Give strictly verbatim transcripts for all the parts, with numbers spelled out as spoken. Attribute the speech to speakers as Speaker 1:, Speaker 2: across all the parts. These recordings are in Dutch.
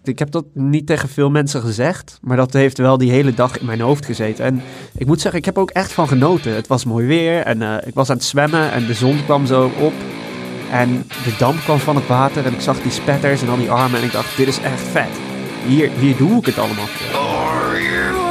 Speaker 1: Ik heb dat niet tegen veel mensen gezegd, maar dat heeft wel die hele dag in mijn hoofd gezeten. En ik moet zeggen, ik heb er ook echt van genoten. Het was mooi weer en uh, ik was aan het zwemmen en de zon kwam zo op. En de damp kwam van het water en ik zag die spetters en al die armen en ik dacht, dit is echt vet. Hier, hier doe ik het allemaal voor.
Speaker 2: Are you ready?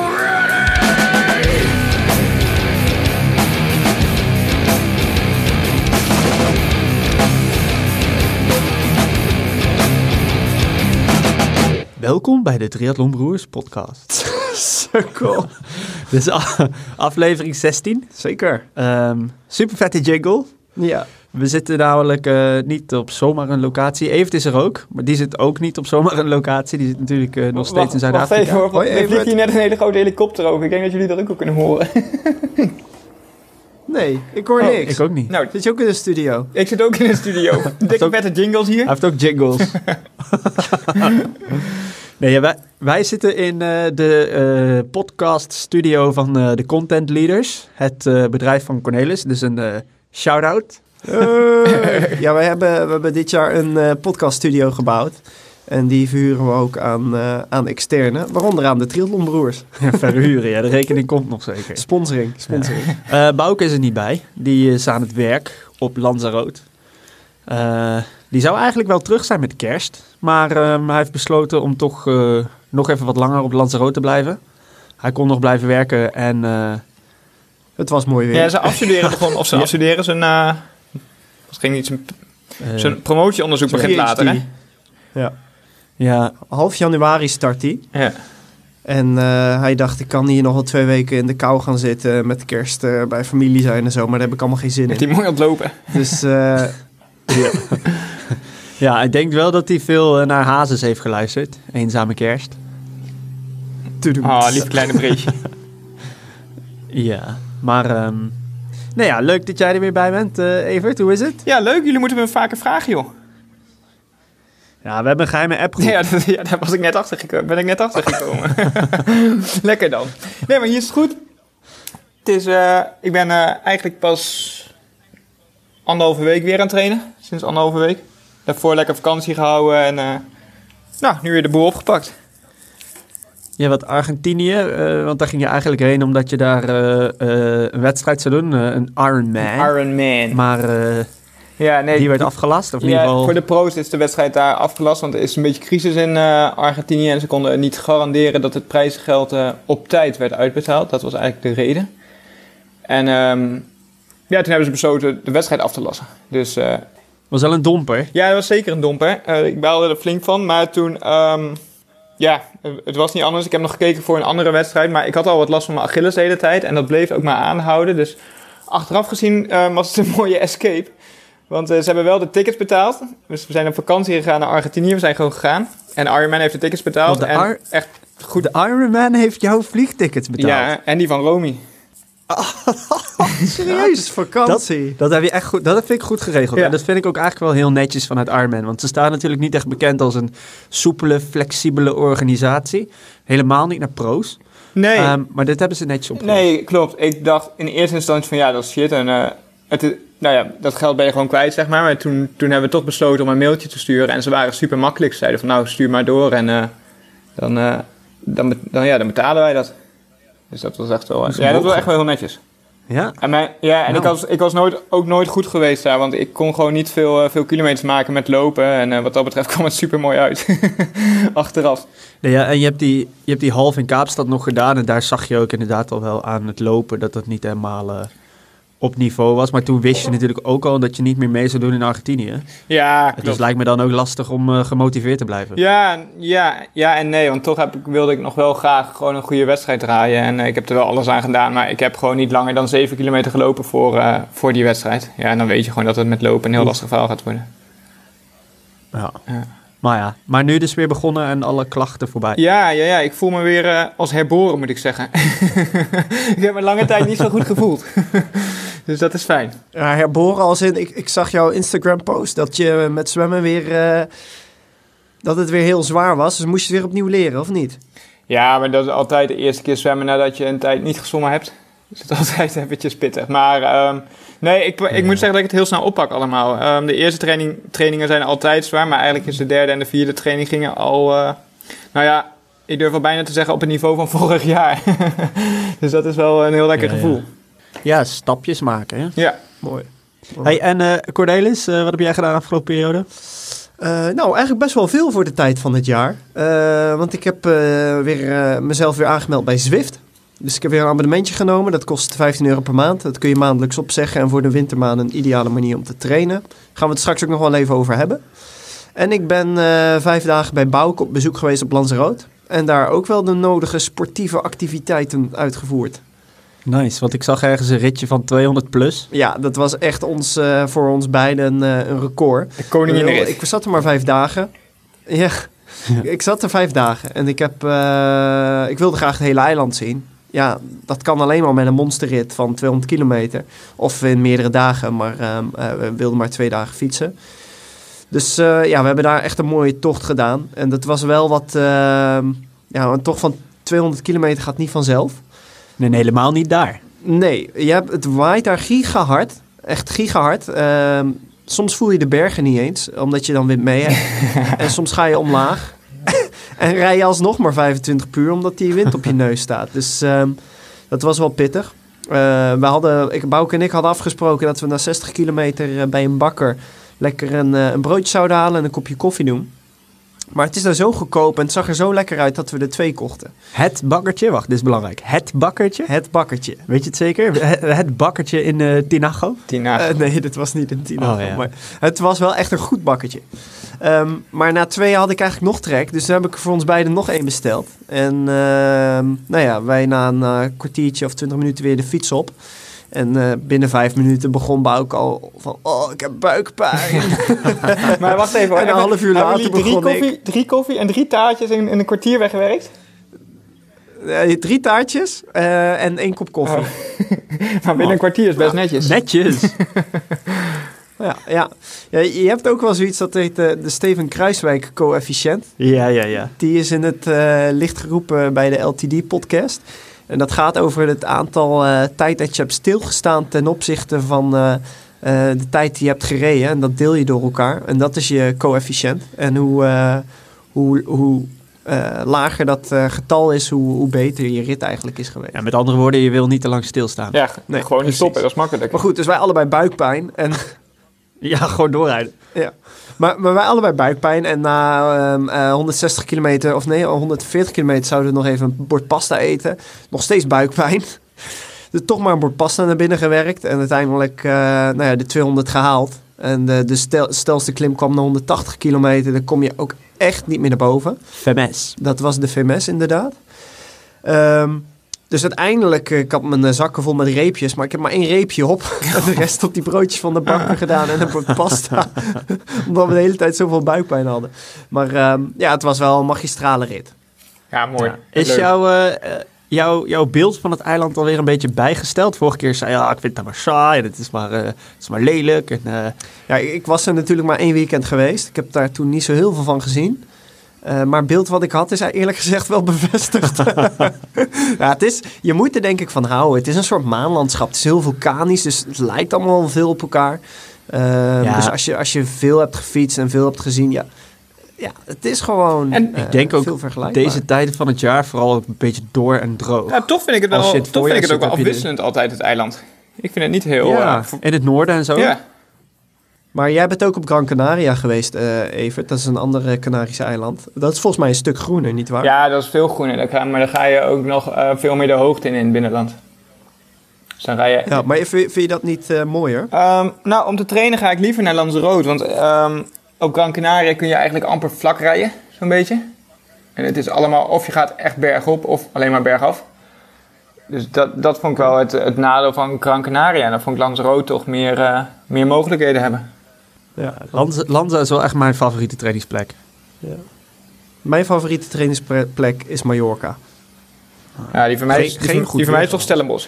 Speaker 1: Welkom bij de Triathlon Broers podcast. Sukkel. Dit is a- aflevering zestien.
Speaker 2: Zeker.
Speaker 1: Um, super vette jingle.
Speaker 2: Ja.
Speaker 1: We zitten namelijk uh, niet op zomaar een locatie. Evert is er ook, maar die zit ook niet op zomaar een locatie. Die zit natuurlijk uh, nog steeds
Speaker 3: wacht,
Speaker 1: in Zuid-Afrika.
Speaker 3: Wacht even hoor,
Speaker 2: Hoi,
Speaker 3: er vliegt
Speaker 2: Evert.
Speaker 3: hier net een hele grote helikopter over. Ik denk dat jullie dat ook wel kunnen horen.
Speaker 2: Nee, ik hoor
Speaker 3: Oh,
Speaker 2: niks.
Speaker 1: Ik ook niet.
Speaker 3: Nou,
Speaker 2: Zit je ook in de studio?
Speaker 3: ik zit ook in de studio. Dikke
Speaker 1: ook-
Speaker 3: vette jingles hier.
Speaker 1: Hij heeft ook jingles. nee, ja, wij, wij zitten in uh, de uh, podcast studio van uh, de Content Leaders. Het uh, bedrijf van Cornelis. Dus een uh, shout-out.
Speaker 2: Uh, ja, wij hebben, we hebben dit jaar een uh, podcaststudio gebouwd. En die verhuren we ook aan, uh, aan externe. Waaronder aan de Triathlon Broers.
Speaker 1: Ja, verhuren, ja. De rekening komt nog zeker.
Speaker 2: Sponsoring, sponsoring.
Speaker 1: Uh, Bouke is er niet bij. Die is aan het werk op Lanzarote. Uh, die zou eigenlijk wel terug zijn met kerst. Maar um, hij heeft besloten om toch uh, nog even wat langer op Lanzarote te blijven. Hij kon nog blijven werken en... Uh,
Speaker 2: Het was mooi weer.
Speaker 3: Ja, ze afstuderen begon, of ze
Speaker 1: Ja.
Speaker 3: afstuderen zijn... Uh, het ging niet zijn,
Speaker 1: uh,
Speaker 3: zijn promotieonderzoek
Speaker 2: zijn
Speaker 3: begint
Speaker 2: P H D.
Speaker 3: later, hè?
Speaker 2: Ja.
Speaker 1: ja,
Speaker 2: Half januari start hij.
Speaker 3: Ja.
Speaker 2: En uh, hij dacht, ik kan hier nog wel twee weken in de kou gaan zitten. Met kerst uh, bij familie zijn en zo. Maar daar heb ik allemaal geen zin
Speaker 3: Met
Speaker 2: in.
Speaker 3: die mooi ontlopen.
Speaker 2: Dus uh,
Speaker 1: ja. ja, ik denk wel dat hij veel uh, naar Hazes heeft geluisterd. Eenzame kerst.
Speaker 2: to-do.
Speaker 3: Oh, lief kleine breedje.
Speaker 1: Ja, maar... Um, nou ja, leuk dat jij er weer bij bent, uh, Evert. Hoe is het?
Speaker 3: Ja, leuk. Jullie moeten me vaker vragen, joh.
Speaker 1: Ja, we hebben een geheime appgroep.
Speaker 3: Ja, dat, ja, daar was ik net achter gekomen. Ben ik net achter gekomen. Lekker dan. Nee, maar hier is het goed. Het is, uh, ik ben uh, eigenlijk pas anderhalve week weer aan het trainen. Sinds anderhalve week. Daarvoor lekker vakantie gehouden en uh, nou, nu weer de boel opgepakt.
Speaker 1: Ja, wat Argentinië, uh, want daar ging je eigenlijk heen omdat je daar uh, uh, een wedstrijd zou doen, uh, een Ironman.
Speaker 3: Ironman.
Speaker 1: Maar uh,
Speaker 3: Ja, nee.
Speaker 1: die werd afgelast, of in
Speaker 3: ja,
Speaker 1: ieder geval...
Speaker 3: voor de pro's is de wedstrijd daar afgelast, want er is een beetje crisis in uh, Argentinië en ze konden niet garanderen dat het prijzengeld uh, op tijd werd uitbetaald. Dat was eigenlijk de reden. En um, ja, toen hebben ze besloten de wedstrijd af te lassen. Dus uh,
Speaker 1: was wel een domper.
Speaker 3: ja, dat was zeker een domper. Uh, ik baalde er flink van, maar toen... Um, ja, het was niet anders. Ik heb nog gekeken voor een andere wedstrijd, maar ik had al wat last van mijn Achilles de hele tijd en dat bleef ook maar aanhouden. Dus achteraf gezien uh, was het een mooie escape. Want uh, ze hebben wel de tickets betaald. Dus we zijn op vakantie gegaan naar Argentinië. We zijn gewoon gegaan. En Ironman heeft de tickets betaald.
Speaker 1: Want de
Speaker 3: en
Speaker 1: Ar-
Speaker 3: echt goed.
Speaker 1: De Ironman heeft jouw vliegtickets betaald.
Speaker 3: Ja, en die van Romy.
Speaker 2: Serieus? Het is vakantie.
Speaker 1: Dat heb je echt goed, dat vind ik goed geregeld.
Speaker 3: Ja.
Speaker 1: En dat vind ik ook eigenlijk wel heel netjes vanuit Ironman. Want ze staan natuurlijk niet echt bekend als een soepele, flexibele organisatie. Helemaal niet naar pro's.
Speaker 3: Nee,
Speaker 1: Um, maar dit hebben ze netjes opgelost.
Speaker 3: nee, klopt. Ik dacht in eerste instantie van ja, dat is shit. En uh, het, is- nou ja, dat geld ben je gewoon kwijt, zeg maar. Maar toen, toen hebben we toch besloten om een mailtje te sturen. En ze waren super makkelijk. Ze zeiden van nou, stuur maar door. En uh, dan, uh, dan, be- dan, ja, dan betalen wij dat. Dus dat was echt wel...
Speaker 1: is
Speaker 3: ja, dat was
Speaker 1: mogelijk.
Speaker 3: echt wel heel netjes.
Speaker 1: Ja?
Speaker 3: En, mijn, ja, en
Speaker 1: Nou.
Speaker 3: ik, was, ik was nooit, ook nooit goed geweest daar, want ik kon gewoon niet veel, uh, veel kilometers maken met lopen. En uh, wat dat betreft kwam het super mooi uit. Achteraf.
Speaker 1: Nee, ja, en je hebt, die, je hebt die half in Kaapstad nog gedaan. En daar zag je ook inderdaad al wel aan het lopen dat dat niet helemaal uh, op niveau was. Maar toen wist je natuurlijk ook al dat je niet meer mee zou doen in Argentinië.
Speaker 3: Ja,
Speaker 1: Dus
Speaker 3: klopt.
Speaker 1: lijkt me dan ook lastig om uh, gemotiveerd te blijven.
Speaker 3: Ja, ja, ja en nee, want toch heb ik, wilde ik nog wel graag gewoon een goede wedstrijd draaien. En uh, ik heb er wel alles aan gedaan, maar ik heb gewoon niet langer dan zeven kilometer gelopen voor, uh, voor die wedstrijd. Ja, en dan weet je gewoon dat het met lopen een heel lastig verhaal gaat worden.
Speaker 1: Ja.
Speaker 3: Ja.
Speaker 1: Maar ja, maar nu dus weer begonnen en alle klachten voorbij.
Speaker 3: Ja, ja, ja, ik voel me weer uh, als herboren, moet ik zeggen. Ik heb me lange tijd niet zo goed gevoeld. Dus dat is fijn.
Speaker 2: Ja, herboren als in, ik, ik zag jouw Instagram post dat je met zwemmen weer, uh, dat het weer heel zwaar was. Dus moest je het weer opnieuw leren, of niet?
Speaker 3: Ja, maar dat is altijd de eerste keer zwemmen nadat je een tijd niet gezwommen hebt. Dus het is altijd eventjes pittig. Maar um, nee, ik, ik moet zeggen dat ik het heel snel oppak allemaal. Um, de eerste training, trainingen zijn altijd zwaar, maar eigenlijk is de derde en de vierde training gingen al, uh, Nou ja, ik durf wel bijna te zeggen op het niveau van vorig jaar. Dus dat is wel een heel lekker
Speaker 1: Ja,
Speaker 3: gevoel.
Speaker 1: Ja. ja, stapjes maken. Hè?
Speaker 3: Ja.
Speaker 2: Mooi.
Speaker 1: Hey, en uh, Cornelis, uh, wat heb jij gedaan de afgelopen periode?
Speaker 2: Uh, nou, eigenlijk best wel veel voor de tijd van het jaar. Uh, want ik heb uh, weer, uh, mezelf weer aangemeld bij Zwift. Dus ik heb weer een abonnementje genomen. Dat kost vijftien euro per maand. Dat kun je maandelijks opzeggen. En voor de wintermaanden een ideale manier om te trainen. Daar gaan we het straks ook nog wel even over hebben. En ik ben uh, vijf dagen bij Bouke op bezoek geweest op Lanzarote. En daar ook wel de nodige sportieve activiteiten uitgevoerd.
Speaker 1: Nice, want ik zag ergens een ritje van tweehonderd plus.
Speaker 2: Ja, dat was echt ons, uh, voor ons beiden uh, een record.
Speaker 3: De koningin rit.
Speaker 2: Ik zat er maar vijf dagen. Ja, ik zat er vijf dagen. En ik, heb, uh, ik wilde graag het hele eiland zien. Ja, dat kan alleen maar met een monsterrit van tweehonderd kilometer. Of in meerdere dagen, maar uh, uh, we wilden maar twee dagen fietsen. Dus uh, ja, we hebben daar echt een mooie tocht gedaan. En dat was wel wat... Uh, ja, een tocht van tweehonderd kilometer gaat niet vanzelf.
Speaker 1: Nee, helemaal niet daar.
Speaker 2: Nee, je hebt, het waait daar gigahard. Echt gigahard. Uh, soms voel je de bergen niet eens, omdat je dan wind mee hebt. En soms ga je omlaag. En rij je alsnog maar vijfentwintig puur, omdat die wind op je neus staat. Dus uh, dat was wel pittig. Uh, we hadden, ik, Bouke en ik hadden afgesproken dat we na zestig kilometer bij een bakker lekker een, uh, een broodje zouden halen en een kopje koffie doen. Maar het is daar zo goedkoop en het zag er zo lekker uit dat we er twee kochten.
Speaker 1: Het bakkertje, wacht, dit is belangrijk. Het bakkertje?
Speaker 2: Het bakkertje.
Speaker 1: Weet je het zeker? Het, het bakkertje in uh, Tinago?
Speaker 3: Tinago.
Speaker 2: Uh, nee, dat was niet in Tinago.
Speaker 1: Oh, ja.
Speaker 2: Maar het was wel echt een goed bakkertje. Um, maar na twee had ik eigenlijk nog trek. Dus toen heb ik voor ons beiden nog één besteld. En uh, nou ja, wij na een uh, kwartiertje of twintig minuten weer de fiets op. En uh, binnen vijf minuten begon Bouke al van... Oh, ik heb buikpijn.
Speaker 3: Maar wacht even.
Speaker 2: En een half uur later
Speaker 3: drie
Speaker 2: begon
Speaker 3: koffie,
Speaker 2: ik...
Speaker 3: Drie koffie en drie taartjes in, in een kwartier weggewerkt?
Speaker 2: Uh, drie taartjes uh, en één kop koffie.
Speaker 3: Oh. Maar binnen oh. een kwartier is best netjes.
Speaker 1: Netjes.
Speaker 2: Ja, ja. ja, je hebt ook wel zoiets dat heet uh, de Steven Kruiswijk-coëfficiënt.
Speaker 1: Ja, ja, ja.
Speaker 2: Die is in het uh, licht geroepen bij de L T D-podcast. En dat gaat over het aantal uh, tijd dat je hebt stilgestaan ten opzichte van uh, uh, de tijd die je hebt gereden. En dat deel je door elkaar. En dat is je coëfficiënt. En hoe, uh, hoe, hoe uh, lager dat uh, getal is, hoe, hoe beter je rit eigenlijk is geweest.
Speaker 1: Ja, met andere woorden, je wil niet te lang stilstaan.
Speaker 3: Ja, nee, gewoon niet stoppen, dat is makkelijk.
Speaker 2: Maar goed, dus wij allebei buikpijn. En
Speaker 1: ja, gewoon doorrijden.
Speaker 2: Ja. Maar, maar wij allebei buikpijn en na um, uh, honderdzestig kilometer, of nee, honderdveertig kilometer zouden we nog even een bord pasta eten. Nog steeds buikpijn. Dus toch maar een bord pasta naar binnen gewerkt en uiteindelijk uh, nou ja, de tweehonderd gehaald. En de, de stel, stelste klim kwam naar honderdtachtig kilometer, dan kom je ook echt niet meer naar boven.
Speaker 1: V M S.
Speaker 2: Dat was de V M S inderdaad. Um, Dus uiteindelijk, ik had mijn zakken vol met reepjes, maar ik heb maar één reepje op. En de rest op die broodjes van de bakker gedaan en een bord pasta. Omdat we de hele tijd zoveel buikpijn hadden. Maar um, ja, het was wel een magistrale rit.
Speaker 3: Ja, mooi. Ja.
Speaker 1: Is jouw, uh, jouw, jouw beeld van het eiland alweer een beetje bijgesteld? Vorige keer zei je, ja, ik vind het maar saai, het is maar, uh, het is maar lelijk. En, uh...
Speaker 2: Ja, ik was er natuurlijk maar één weekend geweest. Ik heb daar toen niet zo heel veel van gezien. Uh, maar het beeld wat ik had is eerlijk gezegd wel bevestigd. Ja, het is, je moet er denk ik van houden. Het is een soort maanlandschap. Het is heel vulkanisch, dus het lijkt allemaal veel op elkaar. Uh, ja. Dus als je, als je veel hebt gefietst en veel hebt gezien, ja, ja het is gewoon
Speaker 3: en,
Speaker 2: uh,
Speaker 1: ik denk ook
Speaker 2: veel vergelijkbaar.
Speaker 1: Deze tijden van het jaar vooral een beetje door en droog.
Speaker 3: Ja, toch vind ik het wel,
Speaker 1: het
Speaker 3: toch vind ik het ook wel
Speaker 1: zit,
Speaker 3: afwisselend de... altijd, het eiland. Ik vind het niet heel...
Speaker 1: Ja,
Speaker 3: uh, voor...
Speaker 1: in het noorden en zo.
Speaker 3: Ja.
Speaker 2: Maar jij bent ook op Gran Canaria geweest, uh, Evert. Dat is een andere Canarische eiland. Dat is volgens mij een stuk groener, nietwaar?
Speaker 3: Ja, dat is veel groener. Maar dan ga je ook nog uh, veel meer de hoogte in in het binnenland. Dus dan rij je...
Speaker 2: Ja, maar vind, vind je dat niet uh, mooier?
Speaker 3: Um, nou, om te trainen ga ik liever naar Lanzarote. Want um, op Gran Canaria kun je eigenlijk amper vlak rijden, zo'n beetje. En het is allemaal, of je gaat echt bergop of alleen maar bergaf. Dus dat, dat vond ik wel het, het nadeel van Gran Canaria. En dan vond ik Lanzarote toch meer, uh, meer mogelijkheden hebben.
Speaker 1: Ja, Lanza, Lanza is wel echt mijn favoriete trainingsplek.
Speaker 2: Ja. Mijn favoriete trainingsplek is Mallorca.
Speaker 3: Ja, die van mij is,
Speaker 2: geen,
Speaker 3: die
Speaker 2: geen
Speaker 3: van, die van mij is toch Stellenbosch.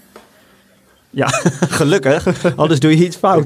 Speaker 1: Ja, gelukkig. Anders doe je iets fout.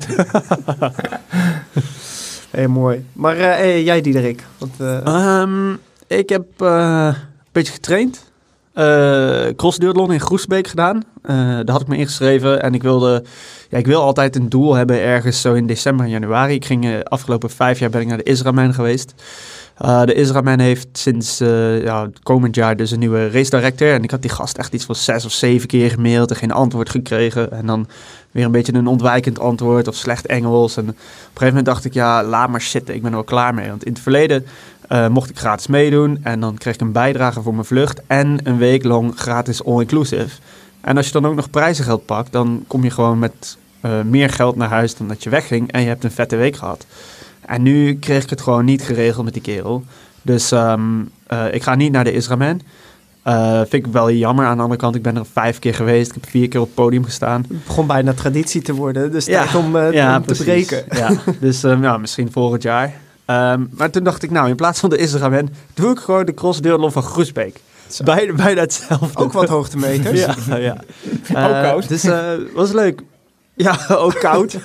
Speaker 2: Heel mooi. Maar uh, hey, jij Diederik? Want, uh...
Speaker 1: um, ik heb uh, een beetje getraind. Uh, crossduathlon in Groesbeek gedaan. Uh, daar had ik me ingeschreven en ik wilde, ja, ik wil altijd een doel hebben ergens zo in december en januari. Ik ging uh, afgelopen vijf jaar ben ik naar de Israël geweest. Uh, de Israël heeft sinds uh, ja, komend jaar dus een nieuwe race director. En ik had die gast echt iets van zes of zeven keer gemaild en geen antwoord gekregen. En dan weer een beetje een ontwijkend antwoord of slecht Engels. En op een gegeven moment dacht ik, ja, laat maar zitten. Ik ben er wel klaar mee. Want in het verleden uh, mocht ik gratis meedoen. En dan kreeg ik een bijdrage voor mijn vlucht. En een week lang gratis all-inclusive. En als je dan ook nog prijzengeld pakt, dan kom je gewoon met uh, meer geld naar huis dan dat je wegging. En je hebt een vette week gehad. En nu kreeg ik het gewoon niet geregeld met die kerel. Dus um, uh, ik ga niet naar de Israël. Uh, vind ik wel jammer. Aan de andere kant, ik ben er vijf keer geweest. Ik heb vier keer op het podium gestaan.
Speaker 2: Het begon bijna traditie te worden. Dus tijd
Speaker 1: ja,
Speaker 2: om, uh,
Speaker 1: ja,
Speaker 2: om te breken.
Speaker 1: Ja, dus um, ja, misschien volgend jaar. Um, maar toen dacht ik, nou, in plaats van de Israël doe ik gewoon de cross-duathlon van Groesbeek. Bijna, bijna hetzelfde.
Speaker 2: Ook wat hoogtemeters.
Speaker 1: ja, ja.
Speaker 3: Uh, ook koud.
Speaker 1: Dus uh, was leuk. Ja, ook koud.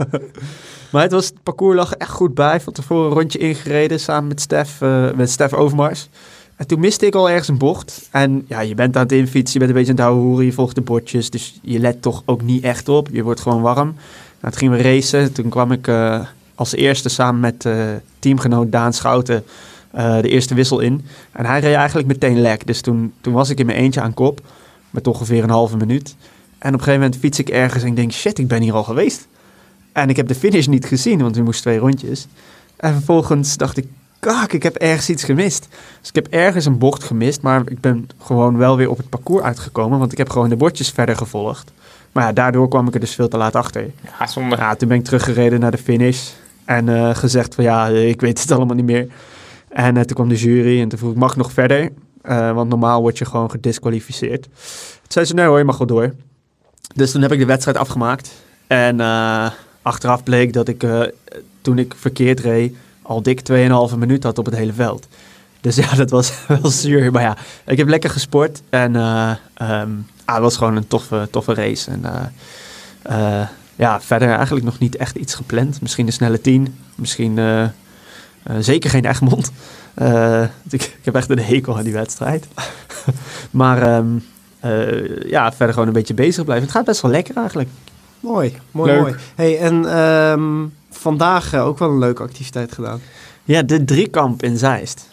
Speaker 1: Maar het, was, het parcours lag echt goed bij. Van tevoren een rondje ingereden samen met Stef, uh, met Stef Overmars. En toen miste ik al ergens een bocht. En ja, je bent aan het infietsen, je bent een beetje aan het houden, je volgt de bordjes. Dus je let toch ook niet echt op. Je wordt gewoon warm. Nou, toen gingen we racen. Toen kwam ik uh, als eerste samen met uh, teamgenoot Daan Schouten uh, de eerste wissel in. En hij reed eigenlijk meteen lek. Dus toen, toen was ik in mijn eentje aan kop. Met ongeveer een halve minuut. En op een gegeven moment fiets ik ergens en ik denk, shit, ik ben hier al geweest. En ik heb de finish niet gezien, want we moesten twee rondjes. En vervolgens dacht ik, kak, ik heb ergens iets gemist. Dus ik heb ergens een bocht gemist, maar ik ben gewoon wel weer op het parcours uitgekomen, want ik heb gewoon de bordjes verder gevolgd. Maar ja, daardoor kwam ik er dus veel te laat achter.
Speaker 3: Ja, zonde.
Speaker 1: Ja, toen ben ik teruggereden naar de finish en uh, gezegd van ja, ik weet het allemaal niet meer. En uh, toen kwam de jury en toen vroeg ik, mag ik nog verder? Uh, want normaal word je gewoon gedisqualificeerd. Toen zei ze, nee hoor, je mag wel door. Dus toen heb ik de wedstrijd afgemaakt. En uh, achteraf bleek dat ik, uh, toen ik verkeerd reed, al dik twee en een halve minuut had op het hele veld. Dus ja, dat was wel zuur. Maar ja, ik heb lekker gesport. En uh, um, ah, het was gewoon een toffe, toffe race. En uh, uh, ja, verder eigenlijk nog niet echt iets gepland. Misschien een snelle tien. Misschien uh, uh, zeker geen Egmond. Uh, ik, ik heb echt een hekel aan die wedstrijd. maar um, uh, ja, verder gewoon een beetje bezig blijven. Het gaat best wel lekker eigenlijk.
Speaker 2: Mooi, mooi,
Speaker 3: Leuk.
Speaker 2: mooi. Hey, en um, vandaag uh, ook wel een leuke activiteit gedaan.
Speaker 1: Ja, de driekamp in Zeist.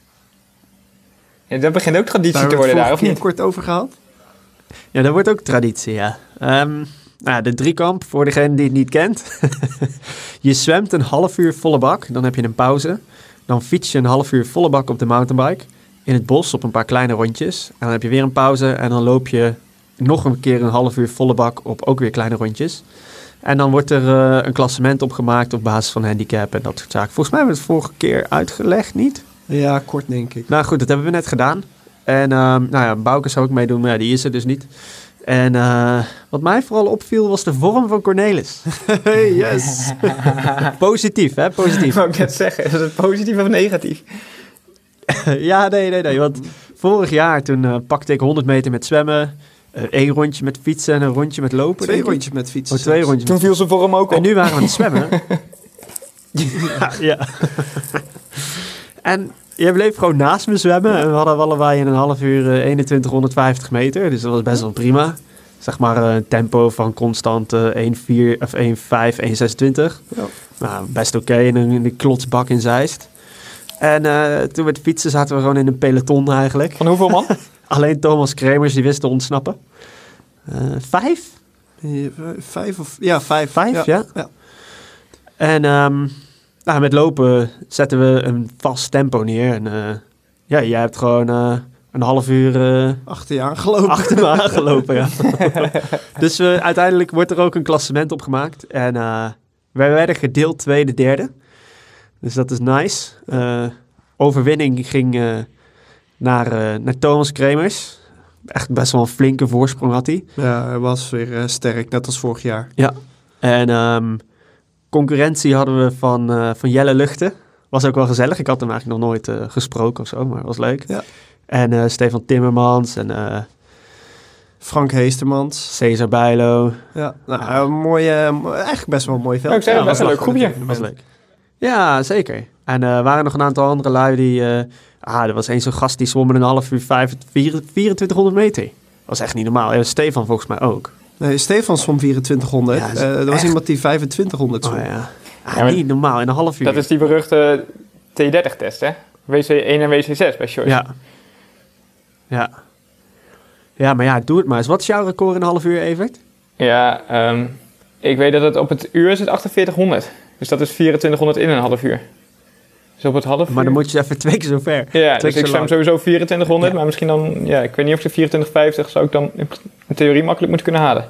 Speaker 3: Ja, dat begint ook traditie
Speaker 2: Daar
Speaker 3: te
Speaker 2: hebben we
Speaker 3: worden
Speaker 2: het
Speaker 3: daar, of
Speaker 2: vorige keer
Speaker 3: niet?
Speaker 2: kort over gehad.
Speaker 1: Ja, dat wordt ook traditie, ja. Um, nou, de driekamp, voor degene die het niet kent. Je zwemt een half uur volle bak, dan heb je een pauze. Dan fiets je een half uur volle bak op de mountainbike. In het bos op een paar kleine rondjes. En dan heb je weer een pauze en dan loop je nog een keer een half uur volle bak op ook weer kleine rondjes. En dan wordt er uh, een klassement opgemaakt op basis van handicap en dat soort zaken. Volgens mij hebben we het vorige keer uitgelegd, niet?
Speaker 2: Ja, kort denk ik.
Speaker 1: Nou goed, dat hebben we net gedaan. En uh, nou ja, Bouke zou ook meedoen, maar ja, die is er dus niet. En uh, wat mij vooral opviel was de vorm van Cornelis.
Speaker 2: Yes.
Speaker 1: Positief, hè? Positief.
Speaker 3: Wou ik net zeggen, is het positief of negatief?
Speaker 1: Ja, nee, nee, nee. Want vorig jaar toen uh, pakte ik honderd meter met zwemmen. Uh, één rondje met fietsen en een rondje met lopen.
Speaker 2: Twee
Speaker 1: denk ik.
Speaker 2: rondjes met fietsen.
Speaker 1: Oh, twee
Speaker 2: zelfs.
Speaker 1: rondjes.
Speaker 3: Toen viel ze voor hem ook op.
Speaker 1: En nu waren we aan het zwemmen. ja, ja. En jij bleef gewoon naast me zwemmen. En we hadden allebei in een half uur uh, eenentwintig honderdvijftig meter. Dus dat was best wel prima. Zeg maar uh, een tempo van constant uh, één vier of één vijf, één zesentwintig.
Speaker 2: Ja.
Speaker 1: Nou, best oké okay, in een, in een klotsbak in Zeist. En uh, toen met fietsen zaten we gewoon in een peloton eigenlijk.
Speaker 3: Van hoeveel man?
Speaker 1: Alleen Thomas Kremers die wist te ontsnappen. Uh, vijf?
Speaker 2: Ja, Vijf of... Ja, vijf.
Speaker 1: Vijf, ja.
Speaker 2: ja.
Speaker 1: En um, nou, met lopen zetten we een vast tempo neer. En uh, ja, jij hebt gewoon uh, een half uur uh,
Speaker 2: Achter je aangelopen.
Speaker 1: achter me aangelopen. Ja. Dus uh, uiteindelijk wordt er ook een klassement opgemaakt. En uh, wij werden gedeeld tweede, derde. Dus dat is nice. Uh, overwinning ging uh, naar, uh, naar Thomas Kremers. Echt best wel een flinke voorsprong had hij.
Speaker 2: Ja, hij was weer uh, sterk, net als vorig jaar.
Speaker 1: Ja. En um, concurrentie hadden we van, uh, van Jelle Luchten. Was ook wel gezellig. Ik had hem eigenlijk nog nooit uh, gesproken of zo, maar was leuk.
Speaker 2: Ja.
Speaker 1: En uh, Stefan Timmermans en uh,
Speaker 2: Frank Heestermans.
Speaker 1: Cesar Bijlo.
Speaker 2: Ja, nou, uh, een mooie, eigenlijk best wel een mooi veld.
Speaker 3: Ja, ik zei,
Speaker 1: Ja,
Speaker 3: best een
Speaker 1: was
Speaker 3: leuk groepje.
Speaker 1: was leuk. Ja, zeker. En er uh, waren nog een aantal andere lui die... Uh, ah, er was één zo'n gast die zwom in een half uur vijf, vier, vierentwintighonderd meter. Dat was echt niet normaal. Ja, Stefan volgens mij ook.
Speaker 2: Nee, Stefan zwom vierentwintighonderd.
Speaker 1: Ja,
Speaker 2: Ja,
Speaker 1: dat is
Speaker 2: uh, er was
Speaker 1: echt-
Speaker 2: iemand die vijfentwintighonderd zwom.
Speaker 1: Oh ja. Ah,
Speaker 3: Ja, maar-
Speaker 1: niet normaal, in een half uur.
Speaker 3: Dat is die beruchte T dertig test, hè? W C één en W C zes bij Shores.
Speaker 1: Ja. Ja. Ja, maar ja, doe het maar eens. Wat is jouw record in een half uur, Evert?
Speaker 3: Ja, um, ik weet dat het op het uur zit achtenveertighonderd. Dus dat is vierentwintighonderd in een half uur. Dus op het half uur...
Speaker 1: Maar dan moet je even twee keer zo ver.
Speaker 3: Ja,
Speaker 1: twee
Speaker 3: dus ik zwem sowieso vierentwintighonderd. Ja. Maar misschien dan... Ja, ik weet niet of de vierentwintig vijftig zou ik dan in theorie makkelijk moeten kunnen halen.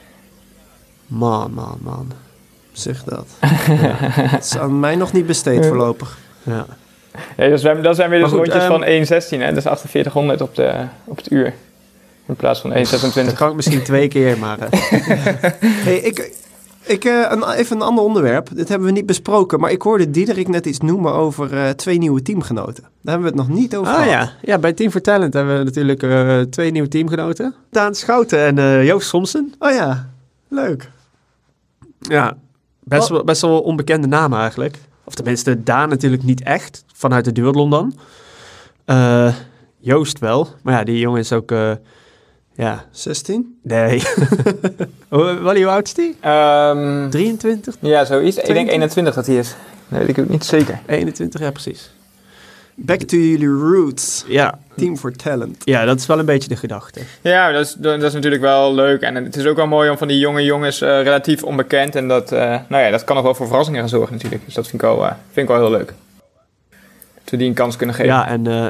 Speaker 1: Man, man, man.
Speaker 2: Zeg dat. Ja. Het is aan mij nog niet besteed voorlopig.
Speaker 1: Ja.
Speaker 3: Ja, dat, zijn, dat zijn weer dus goed, rondjes um, van één zestien, hè? Dus achtenveertighonderd op, de, op het uur. In plaats van één zesentwintig.
Speaker 1: Dat kan ik misschien twee keer, maar... Uh.
Speaker 2: hey, ik, ik, uh, een, even een ander onderwerp. Dit hebben we niet besproken. Maar ik hoorde Diederik net iets noemen over uh, twee nieuwe teamgenoten. Daar hebben we het nog niet over
Speaker 1: ah,
Speaker 2: gehad.
Speaker 1: Ja. ja, bij Team for Talent hebben we natuurlijk uh, twee nieuwe teamgenoten. Daan Schouten en uh, Joost Somsen.
Speaker 2: Oh ja, leuk.
Speaker 1: Ja, best wel, best wel onbekende namen eigenlijk. Of tenminste, Daan natuurlijk niet echt. Vanuit de duathlon dan. Uh, Joost wel. Maar ja, die jongen is ook... Uh, ja.
Speaker 2: zestien?
Speaker 1: Nee. Wally, hoe oud is die?
Speaker 3: Um,
Speaker 1: drieëntwintig?
Speaker 3: Ja, zoiets. Ik denk eenentwintig dat hij is. Dat weet ik ook niet zeker.
Speaker 1: eenentwintig, ja precies.
Speaker 2: Back to jullie roots.
Speaker 1: Ja.
Speaker 2: Team for Talent.
Speaker 1: Ja, dat is wel een beetje de gedachte.
Speaker 3: Ja, dat is, dat is natuurlijk wel leuk. En het is ook wel mooi om van die jonge jongens uh, relatief onbekend. En dat, uh, nou ja, dat kan nog wel voor verrassingen gaan zorgen natuurlijk. Dus dat vind ik wel, uh, vind ik wel heel leuk. Dat we die een kans kunnen geven.
Speaker 1: Ja, en uh,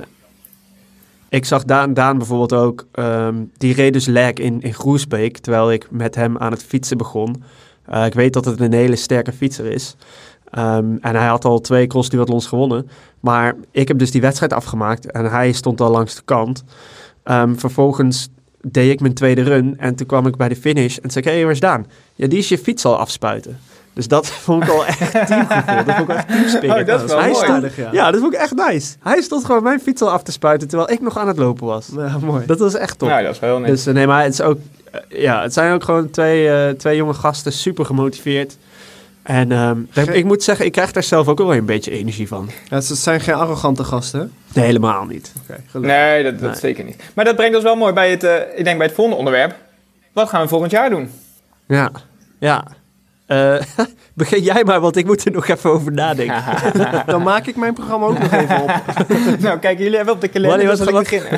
Speaker 1: ik zag Daan, Daan bijvoorbeeld ook. Um, die reed dus leg in, in Groesbeek. Terwijl ik met hem aan het fietsen begon. Uh, ik weet dat het een hele sterke fietser is. Um, en hij had al twee cross-duathlons gewonnen. Maar ik heb dus die wedstrijd afgemaakt. En hij stond al langs de kant. Um, vervolgens deed ik mijn tweede run. En toen kwam ik bij de finish. En zei ik, hé, hey, waar is Daan? Ja, die is je fiets al afspuiten. Dus dat vond ik al echt teamgevoel. Dat vond ik echt teamspirit.
Speaker 3: Oh, dat is wel
Speaker 1: hij
Speaker 3: mooi.
Speaker 1: Stond, ja. ja, dat vond ik echt nice. Hij stond gewoon mijn fiets al af te spuiten. Terwijl ik nog aan het lopen was.
Speaker 2: Ja, mooi.
Speaker 1: Dat was echt top.
Speaker 3: Nou, dat is wel heel netjes.
Speaker 1: Dus nee, maar het is ook... Uh, ja, het zijn ook gewoon twee, uh, twee jonge gasten. Super gemotiveerd. En um, Ge- ik moet zeggen, ik krijg daar zelf ook wel een beetje energie van.
Speaker 2: Ja, het zijn geen arrogante gasten, hè?
Speaker 1: Nee, helemaal niet.
Speaker 2: Okay,
Speaker 3: nee, dat, dat
Speaker 1: nee.
Speaker 3: zeker niet. Maar dat brengt ons wel mooi bij het, uh, ik denk bij het volgende onderwerp. Wat gaan we volgend jaar doen?
Speaker 1: Ja, ja. Uh, begin jij maar, want ik moet er nog even over nadenken.
Speaker 2: Dan maak ik mijn programma ook nog even op.
Speaker 3: Nou, kijk, jullie hebben op de kalender, dus zal ik beginnen.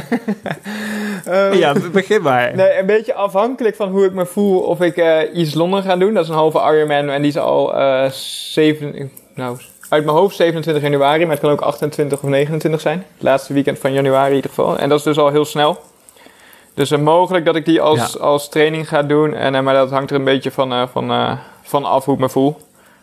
Speaker 1: um, ja, begin maar.
Speaker 3: Nee, een beetje afhankelijk van hoe ik me voel of ik uh, East London ga doen. Dat is een halve Ironman en die is al uh, zeven, nou, uit mijn hoofd zevenentwintig januari, maar het kan ook achtentwintig of negenentwintig zijn. Het laatste weekend van januari in ieder geval. En dat is dus al heel snel. Dus uh, mogelijk dat ik die als, ja. als training ga doen. En, uh, maar dat hangt er een beetje van, uh, van, uh, van af hoe ik me voel.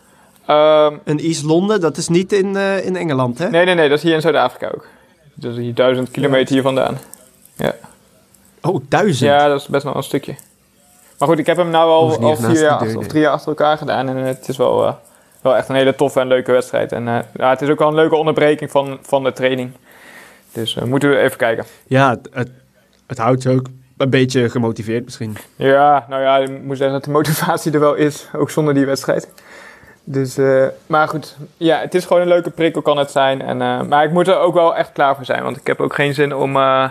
Speaker 3: Um,
Speaker 2: en East London, dat is niet in, uh, in Engeland, hè?
Speaker 3: Nee, nee, nee. Dat is hier in Zuid-Afrika ook. Dat is hier duizend kilometer ja. hier vandaan. Ja.
Speaker 1: Oh, duizend?
Speaker 3: Ja, dat is best wel een stukje. Maar goed, ik heb hem nou al, al vier jaar achter, of drie jaar achter elkaar gedaan. En het is wel, uh, wel echt een hele toffe en leuke wedstrijd. En uh, ja, het is ook wel een leuke onderbreking van, van de training. Dus uh, moeten we even kijken.
Speaker 1: Ja, het, het, het houdt je ook een beetje gemotiveerd misschien.
Speaker 3: Ja, nou ja, ik moet zeggen dat de motivatie er wel is. Ook zonder die wedstrijd. Dus, uh, maar goed, ja, het is gewoon een leuke prikkel kan het zijn. En, uh, maar ik moet er ook wel echt klaar voor zijn. Want ik heb ook geen zin om, uh,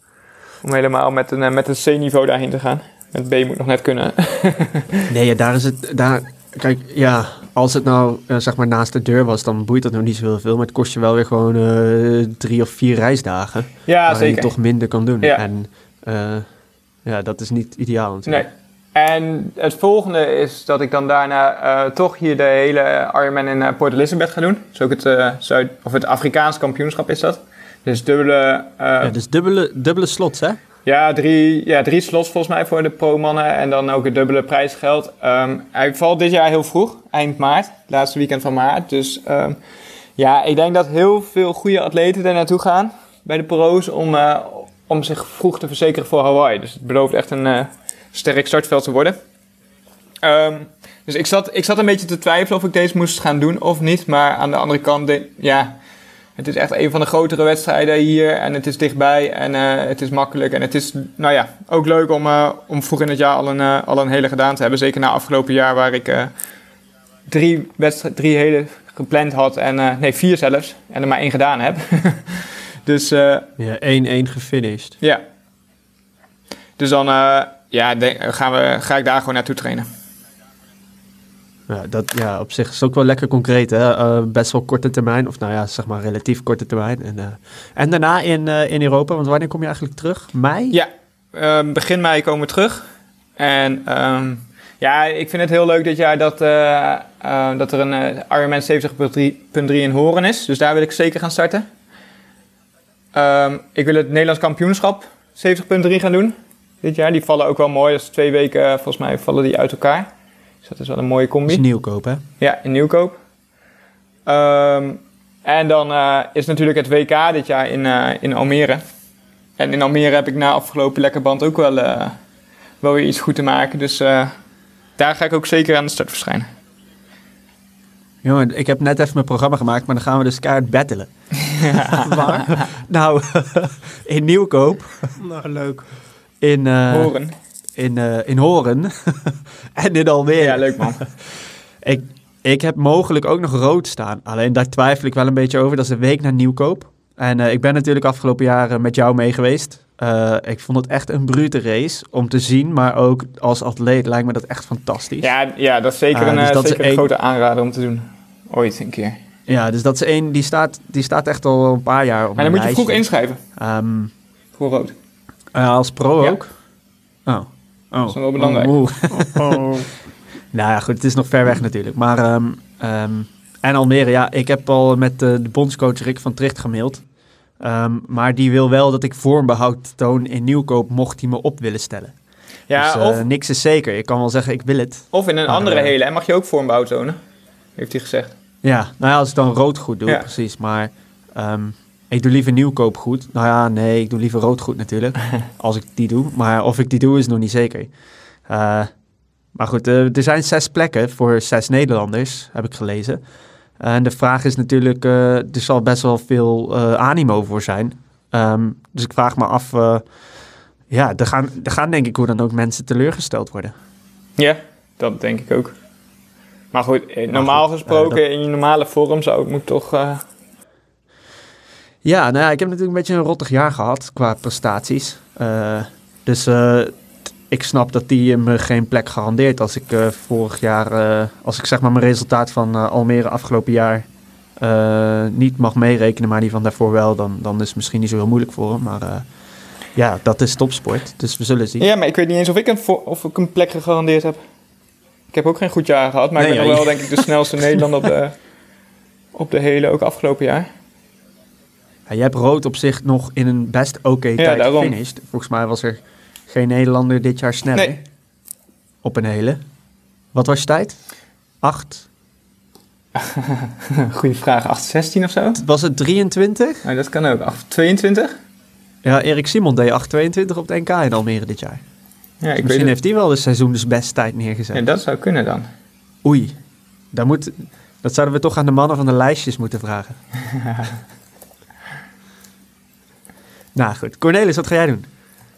Speaker 3: om helemaal met een, uh, met een C-niveau daarheen te gaan. Met B moet nog net kunnen.
Speaker 1: Nee, ja, daar is het... Daar, kijk, ja, als het nou uh, zeg maar naast de deur was, dan boeit dat nog niet zo heel veel. Maar het kost je wel weer gewoon uh, drie of vier reisdagen.
Speaker 3: Ja,
Speaker 1: waar
Speaker 3: zeker.
Speaker 1: je toch minder kan doen.
Speaker 3: Ja.
Speaker 1: En uh, ja, dat is niet ideaal natuurlijk.
Speaker 3: Nee. En het volgende is dat ik dan daarna uh, toch hier de hele Ironman in uh, Port Elizabeth ga doen. Dus ook het, uh, Zuid- of het Afrikaans kampioenschap is dat. Dus dubbele... Uh,
Speaker 1: ja, dus dubbele, dubbele slots, hè?
Speaker 3: Ja drie, ja, drie slots volgens mij voor de pro-mannen en dan ook het dubbele prijsgeld. Um, hij valt dit jaar heel vroeg, eind maart, het laatste weekend van maart. Dus um, ja, ik denk dat heel veel goede atleten er naartoe gaan bij de pro's om, uh, om zich vroeg te verzekeren voor Hawaii. Dus het belooft echt een uh, sterk startveld te worden. Um, dus ik zat, ik zat een beetje te twijfelen of ik deze moest gaan doen of niet. Maar aan de andere kant, de, ja... Het is echt een van de grotere wedstrijden hier en het is dichtbij en uh, het is makkelijk. En het is, nou ja, ook leuk om, uh, om vroeg in het jaar al een, uh, al een hele gedaan te hebben. Zeker na afgelopen jaar waar ik uh, drie, wedstri- drie hele gepland had en, uh, nee vier zelfs, en er maar één gedaan heb. dus, uh,
Speaker 1: ja, één-één gefinished.
Speaker 3: Ja. Dus dan uh, ja, denk, gaan we, ga ik daar gewoon naartoe trainen.
Speaker 1: Ja, dat, ja, op zich is het ook wel lekker concreet. Hè? Uh, best wel korte termijn. Of nou ja, zeg maar relatief korte termijn. En, uh, en daarna in, uh, in Europa. Want wanneer kom je eigenlijk terug? Mei?
Speaker 3: Ja, uh, begin mei komen we terug. En um, ja, ik vind het heel leuk dit jaar dat, uh, uh, dat er een uh, Ironman zeventig punt drie in Horen is. Dus daar wil ik zeker gaan starten. Um, ik wil het Nederlands kampioenschap zeventig punt drie gaan doen dit jaar. Die vallen ook wel mooi. Dat is twee weken, uh, volgens mij vallen die uit elkaar. Dus dat is wel een mooie combi.
Speaker 1: Dat is Nieuwkoop, hè?
Speaker 3: Ja, in Nieuwkoop. Um, en dan uh, is natuurlijk het W K dit jaar in, uh, in Almere. En in Almere heb ik na afgelopen lekkerband ook wel, uh, wel weer iets goed te maken. Dus uh, daar ga ik ook zeker aan de start verschijnen.
Speaker 1: Jongen, ik heb net even mijn programma gemaakt, maar dan gaan we dus keihard battelen.
Speaker 3: Ja.
Speaker 1: Waar? Nou, in Nieuwkoop.
Speaker 2: Nou, leuk.
Speaker 1: In uh,
Speaker 3: Horen.
Speaker 1: In, uh, in Horen. En in Almere.
Speaker 3: Ja, leuk man.
Speaker 1: ik, ik heb mogelijk ook nog rood staan. Alleen daar twijfel ik wel een beetje over. Dat is een week naar Nieuwkoop. En uh, ik ben natuurlijk afgelopen jaren met jou mee geweest. Uh, ik vond het echt een brute race om te zien. Maar ook als atleet lijkt me dat echt fantastisch.
Speaker 3: Ja, ja dat is zeker, uh, een, dus dat zeker een, een grote aanrader om te doen. Ooit een keer.
Speaker 1: Ja, dus dat is één, die staat, die staat echt al een paar jaar op.
Speaker 3: Maar dan moet je vroeg inschrijven.
Speaker 1: Um,
Speaker 3: voor rood.
Speaker 1: Uh, als pro
Speaker 3: ja.
Speaker 1: ook? Oh. Oh.
Speaker 3: Dat is wel belangrijk.
Speaker 1: Oh, oh. oh. Nou ja, goed, het is nog ver weg natuurlijk. Maar, um, um, en Almere, ja, ik heb al met uh, de bondscoach Rick van Tricht gemaild. Um, maar die wil wel dat ik vormbehoud toon in Nieuwkoop, mocht hij me op willen stellen.
Speaker 3: Ja,
Speaker 1: dus uh,
Speaker 3: of,
Speaker 1: niks is zeker. Ik kan wel zeggen, ik wil het.
Speaker 3: Of in een maar, andere uh, hele, en mag je ook vormbehoud tonen? Heeft hij gezegd.
Speaker 1: Ja, nou ja, als ik dan rood goed doe,
Speaker 3: ja.
Speaker 1: precies. Maar um, ik doe liever Nieuwkoop goed. Nou ja, nee, ik doe liever rood goed natuurlijk. Als ik die doe. Maar of ik die doe, is nog niet zeker. Uh, maar goed, uh, er zijn zes plekken voor zes Nederlanders, heb ik gelezen. Uh, en de vraag is natuurlijk, uh, er zal best wel veel uh, animo voor zijn. Um, dus ik vraag me af, uh, ja, er gaan, er gaan denk ik hoe dan ook mensen teleurgesteld worden.
Speaker 3: Ja, dat denk ik ook. Maar goed, normaal goed, gesproken, uh, dat... in je normale vorm zou ik moet toch... Uh...
Speaker 1: Ja, nou ja, ik heb natuurlijk een beetje een rottig jaar gehad qua prestaties. Uh, dus uh, t- ik snap dat die me geen plek garandeert als ik uh, vorig jaar... Uh, als ik zeg maar mijn resultaat van uh, Almere afgelopen jaar uh, niet mag meerekenen, maar die van daarvoor wel, dan, dan is het misschien niet zo heel moeilijk voor hem. Maar uh, ja, dat is topsport, dus we zullen zien.
Speaker 3: Ja, maar ik weet niet eens of ik een, vo- of ik een plek gegarandeerd heb. Ik heb ook geen goed jaar gehad, maar nee, ik ben ja, nog wel denk ik de snelste Nederlander op de, op de hele, ook afgelopen jaar.
Speaker 1: Ja, je hebt rood op zich nog in een best oké okay
Speaker 3: ja,
Speaker 1: tijd
Speaker 3: daarom.
Speaker 1: gefinished. Volgens mij was er geen Nederlander dit jaar sneller.
Speaker 3: Nee.
Speaker 1: Op een hele. Wat was je tijd? acht?
Speaker 3: Goeie vraag. acht zestien of zo?
Speaker 1: Was het drieëntwintig?
Speaker 3: Nou, dat kan ook. acht tweeëntwintig?
Speaker 1: Ja, Erik Simon deed acht tweeëntwintig op het N K in Almere dit jaar.
Speaker 3: Ja,
Speaker 1: dus
Speaker 3: ik
Speaker 1: misschien
Speaker 3: weet
Speaker 1: heeft hij wel de seizoens best tijd neergezet.
Speaker 3: Ja, dat zou kunnen dan.
Speaker 1: Oei. Dat, moet, dat zouden we toch aan de mannen van de lijstjes moeten vragen. Nou goed. Cornelis, wat ga jij doen?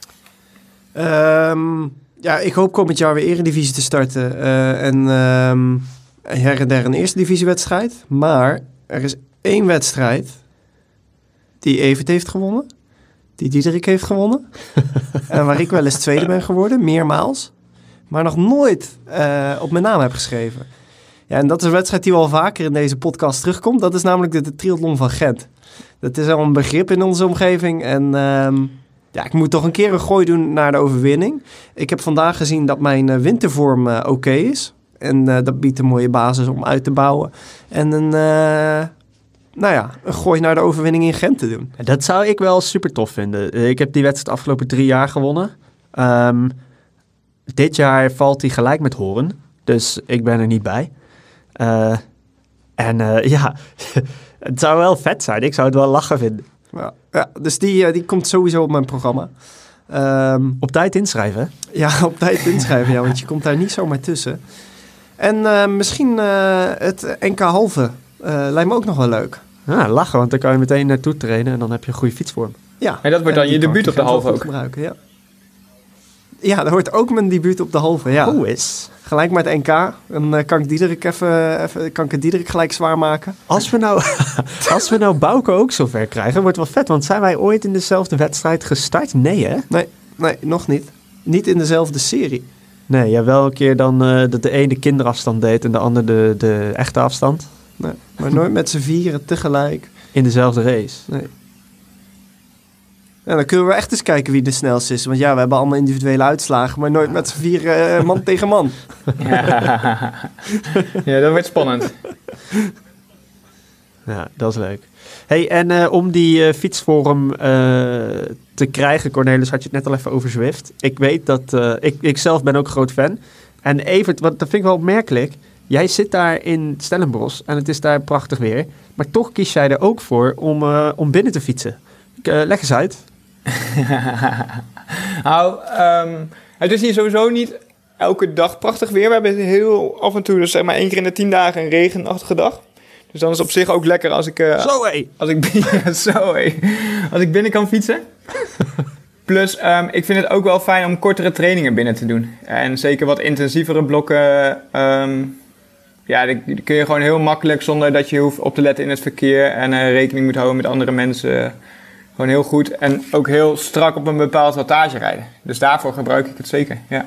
Speaker 2: Um, ja, ik hoop komend jaar weer Eredivisie te starten. Uh, en um, her en der een eerste divisiewedstrijd. Maar er is één wedstrijd die Evert heeft gewonnen. Die Diederik heeft gewonnen. En waar ik wel eens tweede ben geworden, meermaals. Maar nog nooit uh, op mijn naam heb geschreven. Ja, en dat is een wedstrijd die wel vaker in deze podcast terugkomt. Dat is namelijk de, de triathlon van Gent. Dat is al een begrip in onze omgeving. En um, ja, ik moet toch een keer een gooi doen naar de overwinning. Ik heb vandaag gezien dat mijn uh, wintervorm uh, oké okay is. En uh, dat biedt een mooie basis om uit te bouwen. En een... Uh, Nou ja, een gooi naar de overwinning in Gent te doen.
Speaker 1: Dat zou ik wel super tof vinden. Ik heb die wedstrijd de afgelopen drie jaar gewonnen. Um, dit jaar valt hij gelijk met Horen. Dus ik ben er niet bij. Uh, en uh, ja, het zou wel vet zijn. Ik zou het wel lachen vinden.
Speaker 2: Ja, ja dus die, uh, die komt sowieso op mijn programma. Um,
Speaker 1: op tijd inschrijven?
Speaker 2: Ja, op tijd inschrijven. Ja, want je komt daar niet zomaar tussen. En uh, misschien uh, het N K halve. Uh, lijkt me ook nog wel leuk.
Speaker 1: Ja, lachen, want dan kan je meteen naartoe trainen en dan heb je een goede fietsvorm.
Speaker 2: Ja.
Speaker 3: En dat wordt dan je debuut op de halve ook?
Speaker 2: Gebruiken, ja. Ja, dat wordt ook mijn debuut op de halve, ja.
Speaker 1: Hoe is?
Speaker 2: Gelijk met N K. Dan uh, kan ik Diederik even, even, kan ik het Diederik gelijk zwaar maken.
Speaker 1: Als we nou, als we nou Bouke ook zover krijgen, wordt het wel vet. Want zijn wij ooit in dezelfde wedstrijd gestart? Nee, hè?
Speaker 2: Nee, nee, nog niet. Niet in dezelfde serie.
Speaker 1: Nee, ja, wel een keer dan uh, dat de ene kinderafstand deed en de ander de, de echte afstand.
Speaker 2: Nee, maar nooit met z'n vieren tegelijk.
Speaker 1: In dezelfde race.
Speaker 2: Nee. Ja, dan kunnen we echt eens kijken wie de snelste is. Want ja, we hebben allemaal individuele uitslagen, maar nooit met z'n vieren uh, man tegen man.
Speaker 3: Ja. Ja, dat wordt spannend.
Speaker 1: Ja, dat is leuk. Hey, en uh, om die uh, fietsforum uh, te krijgen, Cornelis, had je het net al even over Zwift. Ik weet dat, uh, ik, ik zelf ben ook groot fan. En Evert, wat, dat vind ik wel opmerkelijk. Jij zit daar in Stellenbosch en het is daar prachtig weer. Maar toch kies jij er ook voor om, uh, om binnen te fietsen. Uh, leg eens uit.
Speaker 3: Nou, um, het is hier sowieso niet elke dag prachtig weer. We hebben heel af en toe, dus zeg maar één keer in de tien dagen een regenachtige dag. Dus dan is het op zich ook lekker als ik... Uh,
Speaker 1: zo hé!
Speaker 3: Als ik, ja, zo hé! Als ik binnen kan fietsen. Plus, um, ik vind het ook wel fijn om kortere trainingen binnen te doen. En zeker wat intensievere blokken... Um, ja, die, die kun je gewoon heel makkelijk zonder dat je hoeft op te letten in het verkeer. En uh, rekening moet houden met andere mensen. Gewoon heel goed. En ook heel strak op een bepaald wattage rijden. Dus daarvoor gebruik ik het zeker, ja.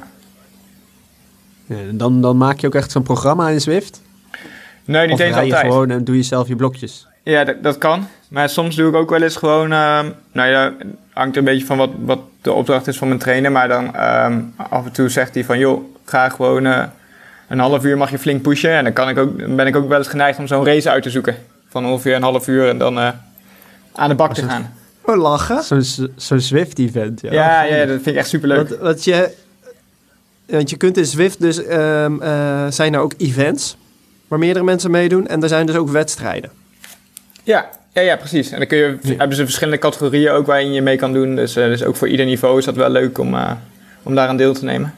Speaker 1: Ja, dan, dan maak je ook echt zo'n programma in Zwift?
Speaker 3: Nee, niet
Speaker 1: of
Speaker 3: eens
Speaker 1: rij je
Speaker 3: altijd.
Speaker 1: gewoon en doe je zelf je blokjes?
Speaker 3: Ja, dat, dat kan. Maar soms doe ik ook wel eens gewoon... Uh, nou ja, hangt er een beetje van wat, wat de opdracht is van mijn trainer. Maar dan um, af en toe zegt hij van... joh, ga gewoon uh, een half uur mag je flink pushen. En dan, kan ik ook, dan ben ik ook wel eens geneigd om zo'n race uit te zoeken. Van ongeveer een half uur en dan uh, aan de bak te gaan.
Speaker 2: Oh, lachen.
Speaker 1: Zo'n zo'n Zwift-event, ja.
Speaker 3: Ja, ja, dat vind ik echt superleuk.
Speaker 2: Want, wat je, want je kunt in Zwift dus... Um, uh, zijn er ook events... waar meerdere mensen meedoen. En er zijn dus ook wedstrijden.
Speaker 3: Ja, ja, ja precies. En dan kun je, ja. hebben ze verschillende categorieën ook waarin je mee kan doen. Dus, uh, dus ook voor ieder niveau is dat wel leuk om, uh, om daaraan deel te nemen.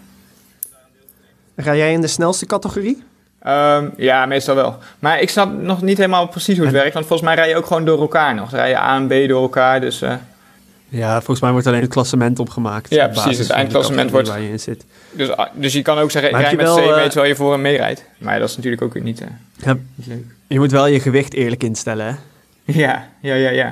Speaker 2: Ga jij in de snelste categorie?
Speaker 3: Um, ja, meestal wel. Maar ik snap nog niet helemaal precies hoe het en... werkt. Want volgens mij rij je ook gewoon door elkaar nog. Dan rij je A en B door elkaar. Dus, uh...
Speaker 1: Ja, volgens mij wordt alleen het klassement opgemaakt.
Speaker 3: Ja, precies. Het eindklassement wordt...
Speaker 1: waar je in zit.
Speaker 3: Dus, dus je kan ook zeggen, ik rij met C mee terwijl je voor hem meerijdt. Maar dat is natuurlijk ook niet, uh,
Speaker 1: ja,
Speaker 3: niet leuk.
Speaker 1: Je moet wel je gewicht eerlijk instellen, hè?
Speaker 3: Ja, ja, ja, ja.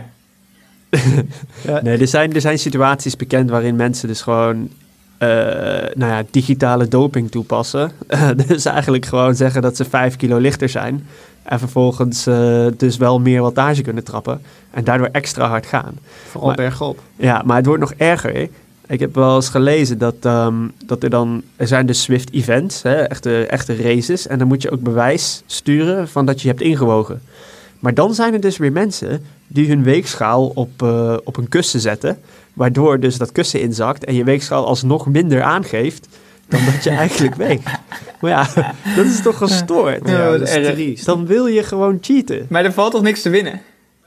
Speaker 1: ja. Nee, er zijn, er zijn situaties bekend waarin mensen dus gewoon... Uh, nou ja, digitale doping toepassen. Dus eigenlijk gewoon zeggen dat ze vijf kilo lichter zijn. En vervolgens uh, dus wel meer wattage kunnen trappen. En daardoor extra hard gaan.
Speaker 2: Vooral maar, bergop.
Speaker 1: Ja, maar het wordt nog erger. Hè? Ik heb wel eens gelezen dat, um, dat er dan... Er zijn dus Zwift-events, hè? Echte, echte races. En dan moet je ook bewijs sturen van dat je hebt ingewogen. Maar dan zijn er dus weer mensen die hun weegschaal op, uh, op een kussen zetten... waardoor dus dat kussen inzakt en je weegschaal alsnog minder aangeeft dan dat je eigenlijk weegt. Maar ja, dat is toch gestoord.
Speaker 2: Ja,
Speaker 1: ja,
Speaker 2: dat is triest.
Speaker 1: Dan wil je gewoon cheaten.
Speaker 3: Maar er valt toch niks te winnen?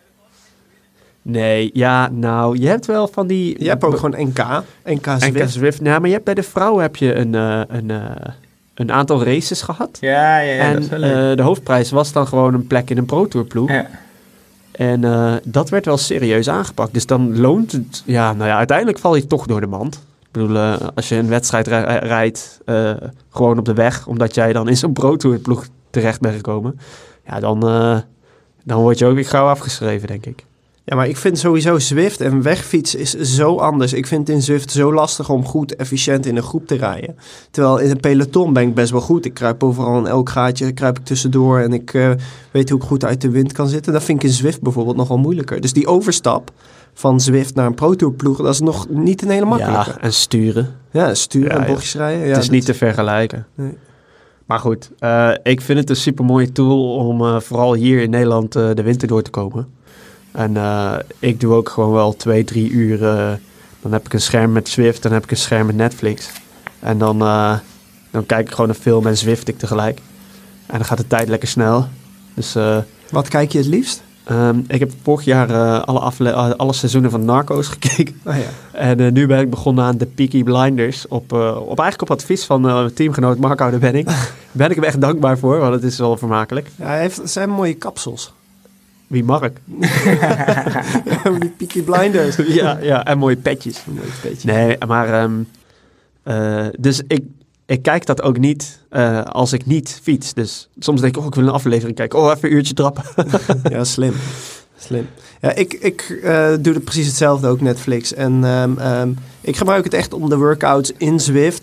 Speaker 1: Nee, ja, nou, je hebt wel van die...
Speaker 2: Je hebt ook gewoon N K. N K Zwift.
Speaker 1: N K Zwift. Nou, maar je hebt bij de vrouwen heb je een, uh, een, uh, een aantal races gehad.
Speaker 3: Ja, ja, ja.
Speaker 1: En
Speaker 3: dat is wel leuk.
Speaker 1: Uh, de hoofdprijs was dan gewoon een plek in een Pro Tour ploeg.
Speaker 3: Ja.
Speaker 1: En uh, dat werd wel serieus aangepakt. Dus dan loont het... Ja, nou ja, uiteindelijk val je toch door de mand. Ik bedoel, uh, als je een wedstrijd rij- rijdt... Uh, gewoon op de weg... omdat jij dan in zo'n Pro Tour ploeg terecht bent gekomen... ja, dan, uh, dan word je ook weer gauw afgeschreven, denk ik.
Speaker 2: Ja, maar ik vind sowieso Zwift en wegfietsen is zo anders. Ik vind het in Zwift zo lastig om goed efficiënt in een groep te rijden. Terwijl in een peloton ben ik best wel goed. Ik kruip overal in elk gaatje, kruip ik tussendoor... en ik uh, weet hoe ik goed uit de wind kan zitten. Dat vind ik in Zwift bijvoorbeeld nog wel moeilijker. Dus die overstap van Zwift naar een Pro Tour ploeg... dat is nog niet een hele makkelijke.
Speaker 1: Ja, en sturen.
Speaker 2: Ja, sturen
Speaker 1: ja,
Speaker 2: en bochtjes
Speaker 1: ja.
Speaker 2: rijden. Ja,
Speaker 1: het is
Speaker 2: dat...
Speaker 1: niet te vergelijken.
Speaker 2: Nee.
Speaker 1: Maar goed, uh, ik vind het een supermooie tool... om uh, vooral hier in Nederland uh, de winter door te komen... En uh, ik doe ook gewoon wel twee, drie uur. Uh, dan heb ik een scherm met Zwift, dan heb ik een scherm met Netflix. En dan, uh, dan kijk ik gewoon een film en Zwift ik tegelijk. En dan gaat de tijd lekker snel. Dus, uh,
Speaker 2: wat kijk je het liefst?
Speaker 1: Um, ik heb vorig jaar uh, alle, afle- uh, alle seizoenen van Narcos gekeken.
Speaker 2: Oh, ja.
Speaker 1: En uh, nu ben ik begonnen aan de Peaky Blinders. Op, uh, op eigenlijk op advies van uh, teamgenoot Marco de Benning. Daar ben ik hem echt dankbaar voor, want het is wel vermakelijk.
Speaker 2: Ja, hij heeft, het zijn mooie kapsels.
Speaker 1: Wie Mark?
Speaker 2: Die Peaky Blinders.
Speaker 1: ja, ja, en mooie petjes.
Speaker 2: Mooie petjes.
Speaker 1: Nee, maar... Um, uh, dus ik, ik kijk dat ook niet uh, als ik niet fiets. Dus soms denk ik, oh, ik wil een aflevering kijken. Oh, even een uurtje trappen.
Speaker 2: ja, slim. Slim. Ja, ik ik uh, doe het precies hetzelfde ook, Netflix. En um, um, ik gebruik het echt om de workouts in Zwift...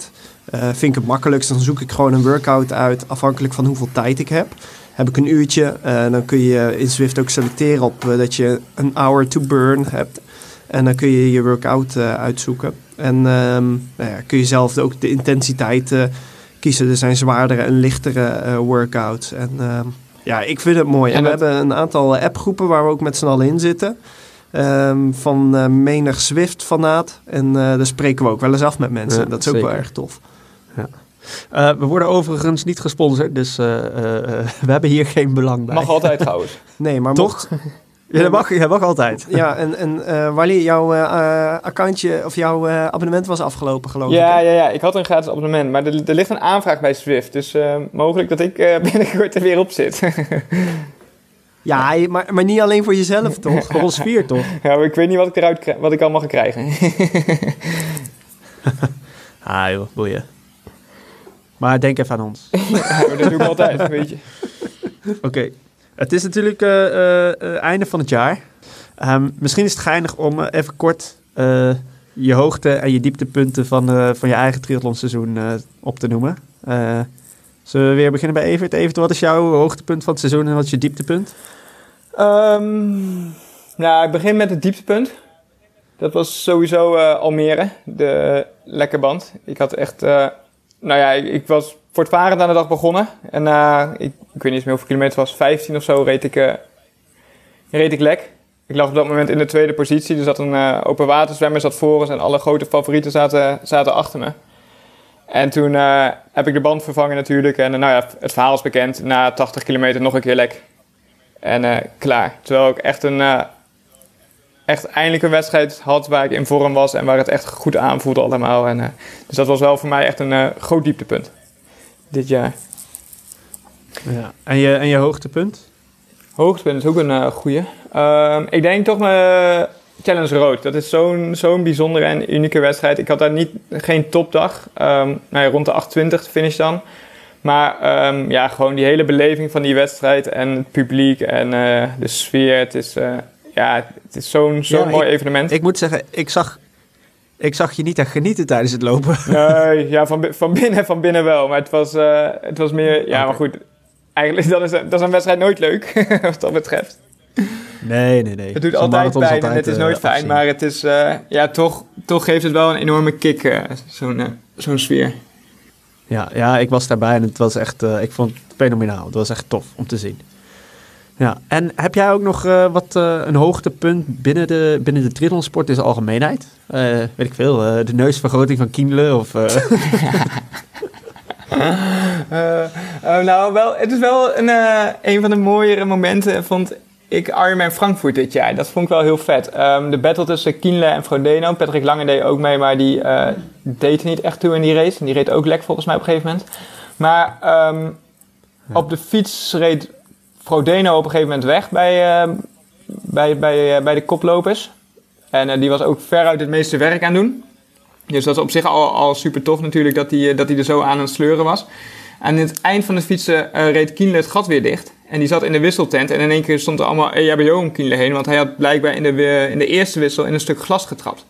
Speaker 2: Uh, vind ik het makkelijkst. Dan zoek ik gewoon een workout uit afhankelijk van hoeveel tijd ik heb. Heb ik een uurtje, uh, dan kun je in Zwift ook selecteren op uh, dat je een hour to burn hebt. En dan kun je je workout uh, uitzoeken. En um, nou ja, kun je zelf ook de intensiteit uh, kiezen. Er zijn zwaardere en lichtere uh, workouts. En uh, ja, ik vind het mooi. En, en we dat... hebben een aantal appgroepen waar we ook met z'n allen in zitten. Um, van uh, menig Zwift-fanaat. En uh, daar spreken we ook wel eens af met mensen. Ja, dat is ook zeker wel erg tof.
Speaker 1: Ja. Uh, we worden overigens niet gesponsord, dus uh, uh, uh, we hebben hier geen belang bij.
Speaker 3: Mag altijd trouwens.
Speaker 2: Nee, maar
Speaker 1: toch? Mocht... Ja, dat mag, dat mag altijd.
Speaker 2: Ja, en, en uh, Wally, jouw uh, accountje of jouw uh, abonnement was afgelopen, geloof
Speaker 3: ja,
Speaker 2: ik.
Speaker 3: Ja, ja, ik had een gratis abonnement, maar er, er ligt een aanvraag bij Zwift, dus uh, mogelijk dat ik uh, binnenkort er weer op zit.
Speaker 2: Ja, maar, maar niet alleen voor jezelf, toch?
Speaker 1: Voor ons vier, toch?
Speaker 3: Ja, maar ik weet niet wat ik eruit krijg, wat ik allemaal ga krijgen.
Speaker 1: Ah joh, boeien. Maar denk even aan ons.
Speaker 3: Ja, dat doe ik altijd, weet je.
Speaker 1: Oké. Okay. Het is natuurlijk uh, uh, uh, einde van het jaar. Um, misschien is het geinig om uh, even kort uh, je hoogte- en je dieptepunten van, uh, van je eigen triathlonseizoen uh, op te noemen. Uh, zullen we weer beginnen bij Evert? Evert, wat is jouw hoogtepunt van het seizoen en wat is je dieptepunt?
Speaker 3: Um, nou, ik begin met het dieptepunt. Dat was sowieso uh, Almere, de lekkerband. Ik had echt... Uh, nou ja, ik, ik was voortvarend aan de dag begonnen. En uh, ik, ik weet niet eens meer hoeveel kilometer het was. vijftien of zo reed ik, uh, reed ik lek. Ik lag op dat moment in de tweede positie. Er zat een uh, open waterzwemmer zat voor ons. En alle grote favorieten zaten, zaten achter me. En toen uh, heb ik de band vervangen natuurlijk. En uh, nou ja, het verhaal is bekend. Na tachtig kilometer nog een keer lek. En uh, klaar. Terwijl ik echt een... Uh, echt eindelijk een wedstrijd had waar ik in vorm was en waar het echt goed aanvoelde allemaal. En, uh, dus dat was wel voor mij echt een uh, groot dieptepunt dit jaar.
Speaker 1: Ja. En, je, en je hoogtepunt?
Speaker 3: Hoogtepunt is ook een uh, goeie. Uh, ik denk toch mijn Challenge Rood. Dat is zo'n, zo'n bijzondere en unieke wedstrijd. Ik had daar niet, geen topdag. Um, nou ja, rond de achtentwintig de finish dan. Maar um, ja, gewoon die hele beleving van die wedstrijd en het publiek en uh, de sfeer. Het is... Uh, Ja, het is zo'n, zo'n ja, mooi
Speaker 1: ik,
Speaker 3: evenement.
Speaker 1: Ik moet zeggen, ik zag, ik zag je niet echt genieten tijdens het lopen.
Speaker 3: Nee, ja, van, van binnen van binnen wel. Maar het was, uh, het was meer... Ja, okay. Maar goed. Eigenlijk dan is, dat is een wedstrijd nooit leuk, wat dat betreft.
Speaker 1: Nee, nee, nee.
Speaker 3: Het doet altijd pijn altijd, en het is nooit uh, fijn. Afzien. Maar het is... Uh, ja, toch, toch geeft het wel een enorme kick, uh, zo'n, uh, zo'n sfeer.
Speaker 1: Ja, ja, ik was daarbij en het was echt... Uh, ik vond het fenomenaal. Het was echt tof om te zien. Ja, en heb jij ook nog uh, wat uh, een hoogtepunt binnen de, binnen de triathlonsport in zijn algemeenheid? Uh, weet ik veel, uh, de neusvergroting van Kienle of... Uh...
Speaker 3: uh, uh, nou, wel, het is wel een, uh, een van de mooiere momenten, vond ik, Ironman Frankfurt dit jaar. Dat vond ik wel heel vet. Um, de battle tussen Kienle en Frodeno. Patrick Lange deed ook mee, maar die uh, deed er niet echt toe in die race. En die reed ook lek volgens mij op een gegeven moment. Maar um, ja. op de fiets reed... Frodeno op een gegeven moment weg bij, uh, bij, bij, uh, bij de koplopers. En uh, die was ook veruit het meeste werk aan doen. Dus dat is op zich al, al super tof natuurlijk dat hij uh, dat hij er zo aan het sleuren was. Aan het eind van het fietsen uh, reed Kienle het gat weer dicht. En die zat in de wisseltent. En in één keer stond er allemaal E H B O om Kienle heen. Want hij had blijkbaar in de, uh, in de eerste wissel in een stuk glas getrapt.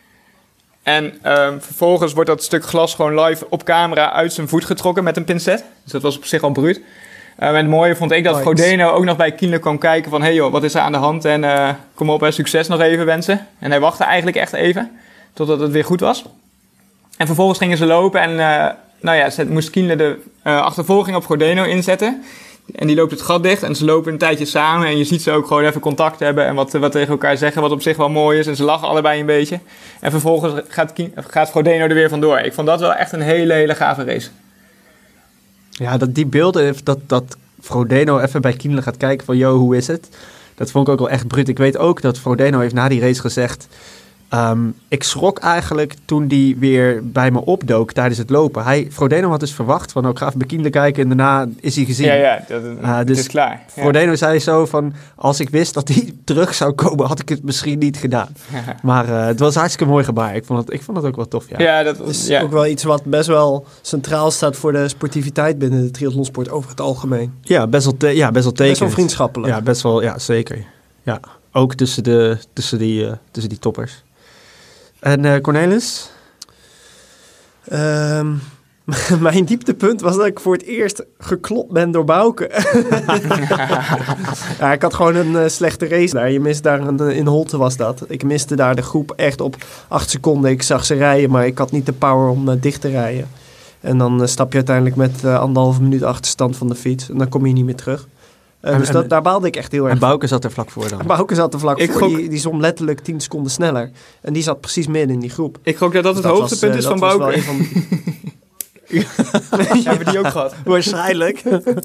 Speaker 3: En uh, vervolgens wordt dat stuk glas gewoon live op camera uit zijn voet getrokken met een pincet. Dus dat was op zich al bruut. Uh, en het mooie vond ik dat right. Frodeno ook nog bij Kienle kwam kijken van... hé hey joh, wat is er aan de hand? En uh, kom op, hè, succes nog even wensen. En hij wachtte eigenlijk echt even, totdat het weer goed was. En vervolgens gingen ze lopen en uh, nou ja, ze moest Kienle de uh, achtervolging op Frodeno inzetten. En die loopt het gat dicht en ze lopen een tijdje samen. En je ziet ze ook gewoon even contact hebben en wat, wat tegen elkaar zeggen, wat op zich wel mooi is. En ze lachen allebei een beetje. En vervolgens gaat, Kien, gaat Frodeno er weer vandoor. Ik vond dat wel echt een hele, hele gave race.
Speaker 1: Ja, dat, die beelden, dat, dat Frodeno even bij Kienle gaat kijken van... yo, hoe is het? Dat vond ik ook wel echt bruut. Ik weet ook dat Frodeno heeft na die race gezegd... Um, ik schrok eigenlijk toen die weer bij me opdook tijdens het lopen. Hij, Frodeno had dus verwacht van... ik ga even bij Kienle kijken en daarna is hij gezien.
Speaker 3: Ja, ja, dat, uh, dus is klaar. Ja.
Speaker 1: Frodeno zei zo van... als ik wist dat hij terug zou komen, had ik het misschien niet gedaan. Maar uh, het was hartstikke mooi gebaar. Ik vond het, ik vond het ook wel tof, ja.
Speaker 3: Ja, dat
Speaker 2: is
Speaker 3: ja.
Speaker 2: ook wel iets wat best wel centraal staat... voor de sportiviteit binnen de triathlonsport over het algemeen.
Speaker 1: Ja, best wel, te, ja, best wel tekend.
Speaker 2: Best wel vriendschappelijk.
Speaker 1: Ja, best wel, ja, zeker. Ja, ook tussen, de, tussen, die, uh, tussen die toppers. En uh, Cornelis?
Speaker 2: Um, Mijn dieptepunt was dat ik voor het eerst geklopt ben door Bouke. Ja, ik had gewoon een uh, slechte race daar. Je mist daar een, in Holte was dat. Ik miste daar de groep echt op acht seconden. Ik zag ze rijden, maar ik had niet de power om uh, dicht te rijden. En dan uh, stap je uiteindelijk met uh, anderhalve minuut achterstand van de fiets. En dan kom je niet meer terug. Uh,
Speaker 1: En-
Speaker 2: dus dat,
Speaker 1: en-
Speaker 2: daar baalde ik echt heel erg
Speaker 1: En
Speaker 2: van.
Speaker 1: Bouke zat er vlak voor dan.
Speaker 2: En Bouke zat er vlak
Speaker 3: Ik
Speaker 2: voor.
Speaker 3: gok-
Speaker 2: Die, die zwom letterlijk tien seconden sneller. En die zat precies midden in die groep.
Speaker 3: Ik gok dat dat het
Speaker 2: Dus was,
Speaker 3: hoogtepunt
Speaker 2: uh,
Speaker 3: is
Speaker 2: dat
Speaker 3: van
Speaker 2: was wel
Speaker 3: Bouke.
Speaker 2: een van de-
Speaker 3: Hebben we die ook gehad?
Speaker 1: Waarschijnlijk.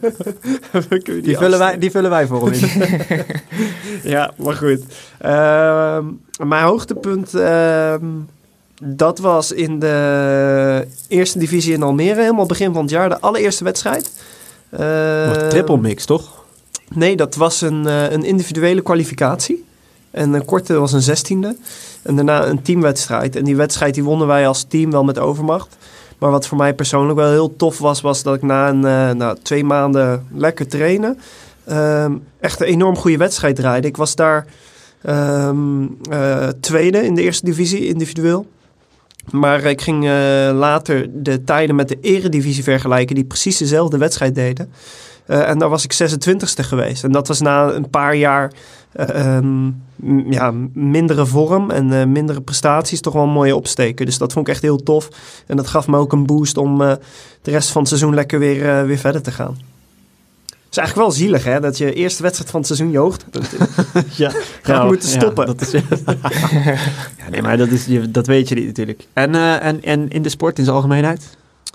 Speaker 2: die,
Speaker 1: Die vullen, wij, die vullen wij voor hem in.
Speaker 2: Ja, maar goed. Ehm, mijn hoogtepunt, ehm, dat was in de eerste divisie in Almere. Helemaal begin van het jaar, de allereerste wedstrijd. Ehm,
Speaker 1: Triple mix, toch?
Speaker 2: Nee, dat was een, eh, een individuele kwalificatie. En een korte was een zestiende. En daarna een teamwedstrijd. En die wedstrijd die wonnen wij als team wel met overmacht. Maar wat voor mij persoonlijk wel heel tof was, was dat ik na een, eh, na twee maanden lekker trainen ehm, echt een enorm goede wedstrijd draaide. Ik was daar ehm, eh, tweede in de eerste divisie, individueel. Maar ik ging eh, later de tijden met de eredivisie vergelijken, die precies dezelfde wedstrijd deden. Uh, en daar was ik zesentwintigste geweest. En dat was na een paar jaar uh, um, m- ja, mindere vorm en uh, mindere prestaties toch wel een mooie opsteken. Dus dat vond ik echt heel tof. En dat gaf me ook een boost om uh, de rest van het seizoen lekker weer, uh, weer verder te gaan. Het is eigenlijk wel zielig, hè? Dat je eerste wedstrijd van het seizoen je hoogtepunt is.
Speaker 1: Ja,
Speaker 2: Gaat moeten stoppen.
Speaker 1: Ja, dat is, ja, nee, maar dat, is, je- dat weet je niet natuurlijk. En, uh, en, en in de sport in zijn algemeenheid?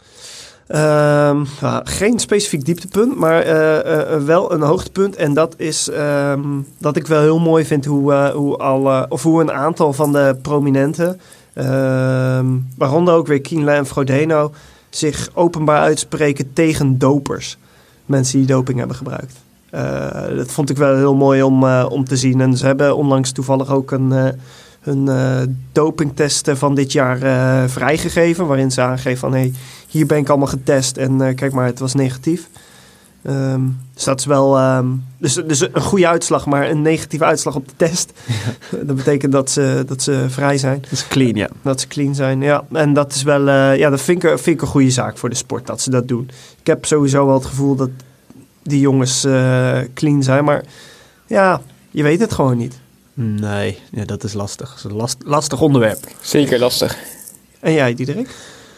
Speaker 2: Um, ja, geen specifiek dieptepunt, maar uh, uh, wel een hoogtepunt. En dat is um, dat ik wel heel mooi vind hoe, uh, hoe, alle, of hoe een aantal van de prominenten, um, waaronder ook weer Kienle en Frodeno, zich openbaar uitspreken tegen dopers. Mensen die doping hebben gebruikt. Uh, dat vond ik wel heel mooi om, uh, om te zien. En ze hebben onlangs toevallig ook een... Uh, hun uh, dopingtest van dit jaar uh, vrijgegeven. Waarin ze aangeven van, hey, hier ben ik allemaal getest. En uh, kijk maar, het was negatief. Um, dus dat is wel... Um, dus, dus een goede uitslag, maar een negatieve uitslag op de test. Ja. Dat betekent dat ze, dat ze vrij zijn.
Speaker 1: Dat is clean, ja.
Speaker 2: Dat ze clean zijn, ja. En dat is wel... Uh, ja, dat vind ik, vind ik een goede zaak voor de sport, dat ze dat doen. Ik heb sowieso wel het gevoel dat die jongens uh, clean zijn. Maar ja, je weet het gewoon niet.
Speaker 1: Nee, ja, dat is lastig. Dat is een last, lastig onderwerp.
Speaker 3: Zeker lastig.
Speaker 2: En jij, Diederik?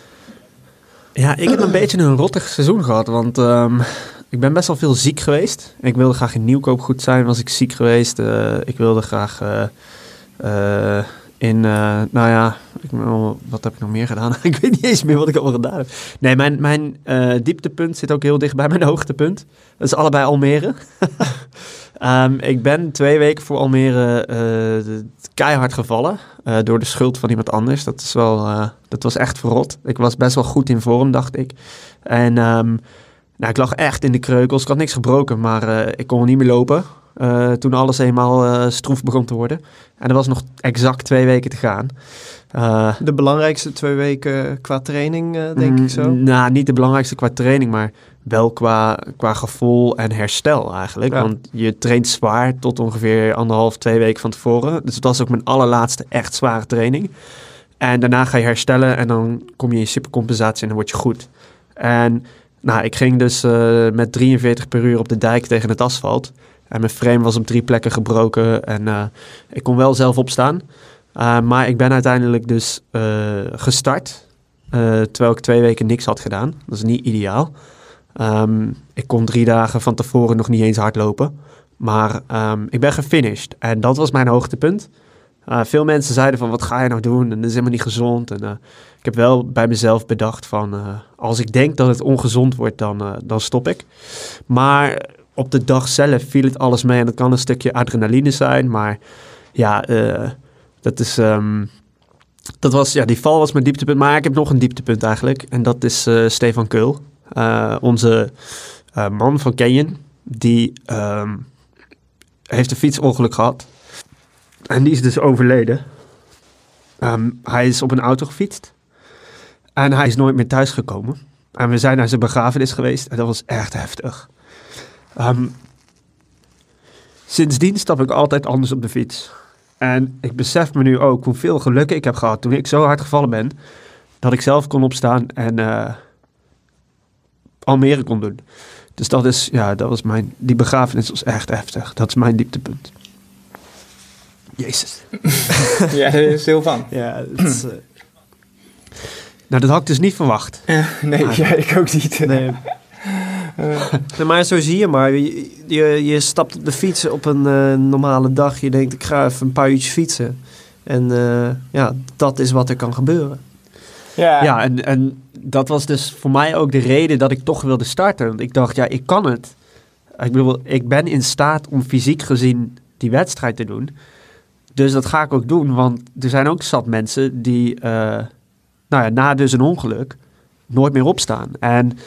Speaker 1: Ja, ik heb een beetje een rottig seizoen gehad, want um, ik ben best wel veel ziek geweest. Ik wilde graag in Nieuwkoop goed zijn, was ik ziek geweest. Uh, ik wilde graag uh, uh, in, uh, nou ja, ik, wat heb ik nog meer gedaan? Ik weet niet eens meer wat ik allemaal gedaan heb. Nee, mijn, mijn uh, dieptepunt zit ook heel dicht bij mijn hoogtepunt. Dat is allebei Almere. Um, ik ben twee weken voor Almere uh, keihard gevallen uh, door de schuld van iemand anders. Dat is wel, uh, dat was echt verrot. Ik was best wel goed in vorm, dacht ik. En um, nou, ik lag echt in de kreukels. Ik had niks gebroken, maar uh, ik kon niet meer lopen. Uh, toen alles eenmaal uh, stroef begon te worden. En er was nog exact twee weken te gaan. Uh,
Speaker 2: de belangrijkste twee weken qua training, uh, denk
Speaker 1: mm,
Speaker 2: ik zo?
Speaker 1: Nou, niet de belangrijkste qua training, maar wel qua, qua gevoel en herstel eigenlijk.
Speaker 2: Ja.
Speaker 1: Want je traint zwaar tot ongeveer anderhalf, twee weken van tevoren. Dus het was ook mijn allerlaatste echt zware training. En daarna ga je herstellen en dan kom je in supercompensatie en dan word je goed. En nou, ik ging dus uh, met drieënveertig per uur op de dijk tegen het asfalt. En mijn frame was op drie plekken gebroken en uh, ik kon wel zelf opstaan. Uh, maar ik ben uiteindelijk dus uh, gestart, uh, terwijl ik twee weken niks had gedaan. Dat is niet ideaal. Um, ik kon drie dagen van tevoren nog niet eens hardlopen. Maar um, ik ben gefinished en dat was mijn hoogtepunt. Uh, veel mensen zeiden van, wat ga je nou doen? En dat is helemaal niet gezond. En uh, ik heb wel bij mezelf bedacht van, uh, als ik denk dat het ongezond wordt, dan, uh, dan stop ik. Maar op de dag zelf viel het alles mee en dat kan een stukje adrenaline zijn. Maar ja, uh, dat is... Um, dat was, ja, die val was mijn dieptepunt. Maar ik heb nog een dieptepunt eigenlijk. En dat is uh, Stefan Keul. Uh, onze uh, man van Canyon. Die um, heeft een fietsongeluk gehad. En die is dus overleden. Um, hij is op een auto gefietst. En hij is nooit meer thuisgekomen. En we zijn naar zijn begrafenis geweest. En dat was echt heftig. Um, sindsdien stap ik altijd anders op de fiets. En ik besef me nu ook hoeveel geluk ik heb gehad toen ik zo hard gevallen ben, dat ik zelf kon opstaan en uh, Almere kon doen. Dus dat is, ja, dat was mijn, die begrafenis was echt heftig. Dat is mijn dieptepunt. Jezus.
Speaker 3: Ja, daar is heel van.
Speaker 2: Ja, het is, uh...
Speaker 1: Nou, dat had ik dus niet verwacht.
Speaker 3: Uh, nee, ah, ja, ik ook niet.
Speaker 2: Nee. Uh. Nee, maar zo zie je maar. Je, je, je stapt op de fiets op een uh, normale dag. Je denkt, ik ga even een paar uurtjes fietsen. En uh, ja, dat is wat er kan gebeuren.
Speaker 3: Ja,
Speaker 1: ja en, en dat was dus voor mij ook de reden dat ik toch wilde starten. Want ik dacht, ja, ik kan het. Ik bedoel, ik ben in staat om fysiek gezien die wedstrijd te doen. Dus dat ga ik ook doen. Want er zijn ook zat mensen die, uh, nou ja, na dus een ongeluk nooit meer opstaan. En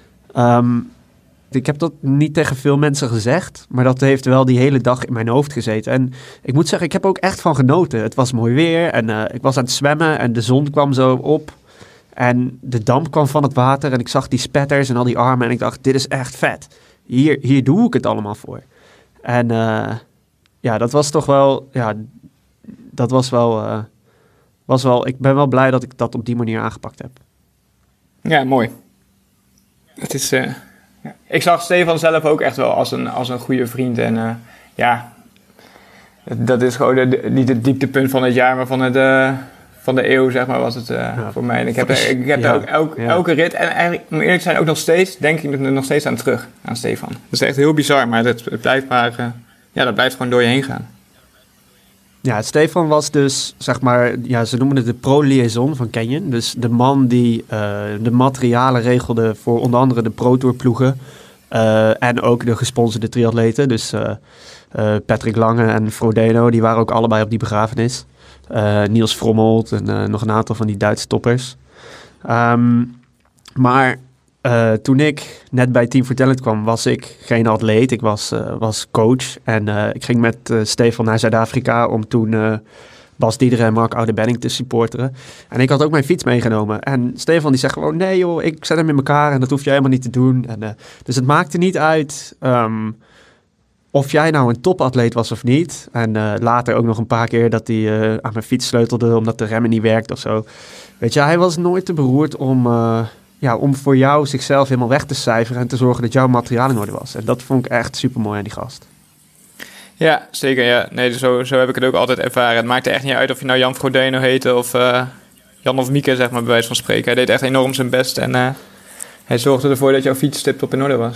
Speaker 1: um, ik heb dat niet tegen veel mensen gezegd, maar dat heeft wel die hele dag in mijn hoofd gezeten. En ik moet zeggen, ik heb er ook echt van genoten. Het was mooi weer en uh, ik was aan het zwemmen en de zon kwam zo op. En de damp kwam van het water en ik zag die spetters en al die armen. En ik dacht, dit is echt vet. Hier, hier doe ik het allemaal voor. En uh, ja, dat was toch wel, ja, dat was wel, uh, was wel, ik ben wel blij dat ik dat op die manier aangepakt heb.
Speaker 3: Ja, mooi. Het is... Uh... Ja. Ik zag Stefan zelf ook echt wel als een, als een goede vriend. En uh, ja, dat is gewoon de, de, niet het dieptepunt van het jaar, maar van, het, uh, van de eeuw, zeg maar, was het uh, ja. voor mij. En ik heb, ik heb ja. ook elk, ja. elke rit, en eigenlijk, om eerlijk te zijn, ook nog steeds, denk ik er nog steeds aan terug, aan Stefan. Dat is echt heel bizar, maar het, het blijft maar, uh, ja, dat blijft gewoon door je heen gaan.
Speaker 1: Ja, Stefan was dus, zeg maar, ja, ze noemen het de pro-liaison van Canyon. Dus de man die uh, de materialen regelde voor onder andere de Pro Tour ploegen. Uh, en ook de gesponsorde triatleten. Dus uh, uh, Patrick Lange en Frodeno, die waren ook allebei op die begrafenis. Uh, Niels Frommelt en uh, nog een aantal van die Duitse toppers. Um, maar uh, toen ik net bij Team for Talent kwam, was ik geen atleet. Ik was, uh, was coach. En uh, ik ging met uh, Stefan naar Zuid-Afrika om toen uh, Bas Diederen en Mark Oude-Benning te supporteren. En ik had ook mijn fiets meegenomen. En Stefan die zegt gewoon, nee joh, ik zet hem in elkaar en dat hoef jij helemaal niet te doen. En, uh, dus het maakte niet uit um, of jij nou een topatleet was of niet. En uh, later ook nog een paar keer dat hij uh, aan mijn fiets sleutelde omdat de remmen niet werkte of zo. Weet je, hij was nooit te beroerd om... Uh, Ja, om voor jou zichzelf helemaal weg te cijferen en te zorgen dat jouw materiaal in orde was. En dat vond ik echt super mooi aan die gast.
Speaker 3: Ja, zeker. Ja. Nee, zo, zo heb ik het ook altijd ervaren. Het maakte echt niet uit of je nou Jan Frodeno heette of uh, Jan of Mieke, zeg maar, bij wijze van spreken. Hij deed echt enorm zijn best en uh, hij zorgde ervoor dat jouw fiets tip-top in orde was.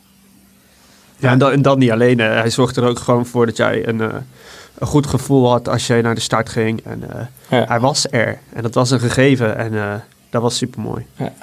Speaker 1: Ja, en, dat, en dat niet alleen. Uh, hij zorgde er ook gewoon voor dat jij een, uh, een goed gevoel had als jij naar de start ging. En uh, ja. Hij was er. En dat was een gegeven en uh, dat was super mooi.
Speaker 3: Ja.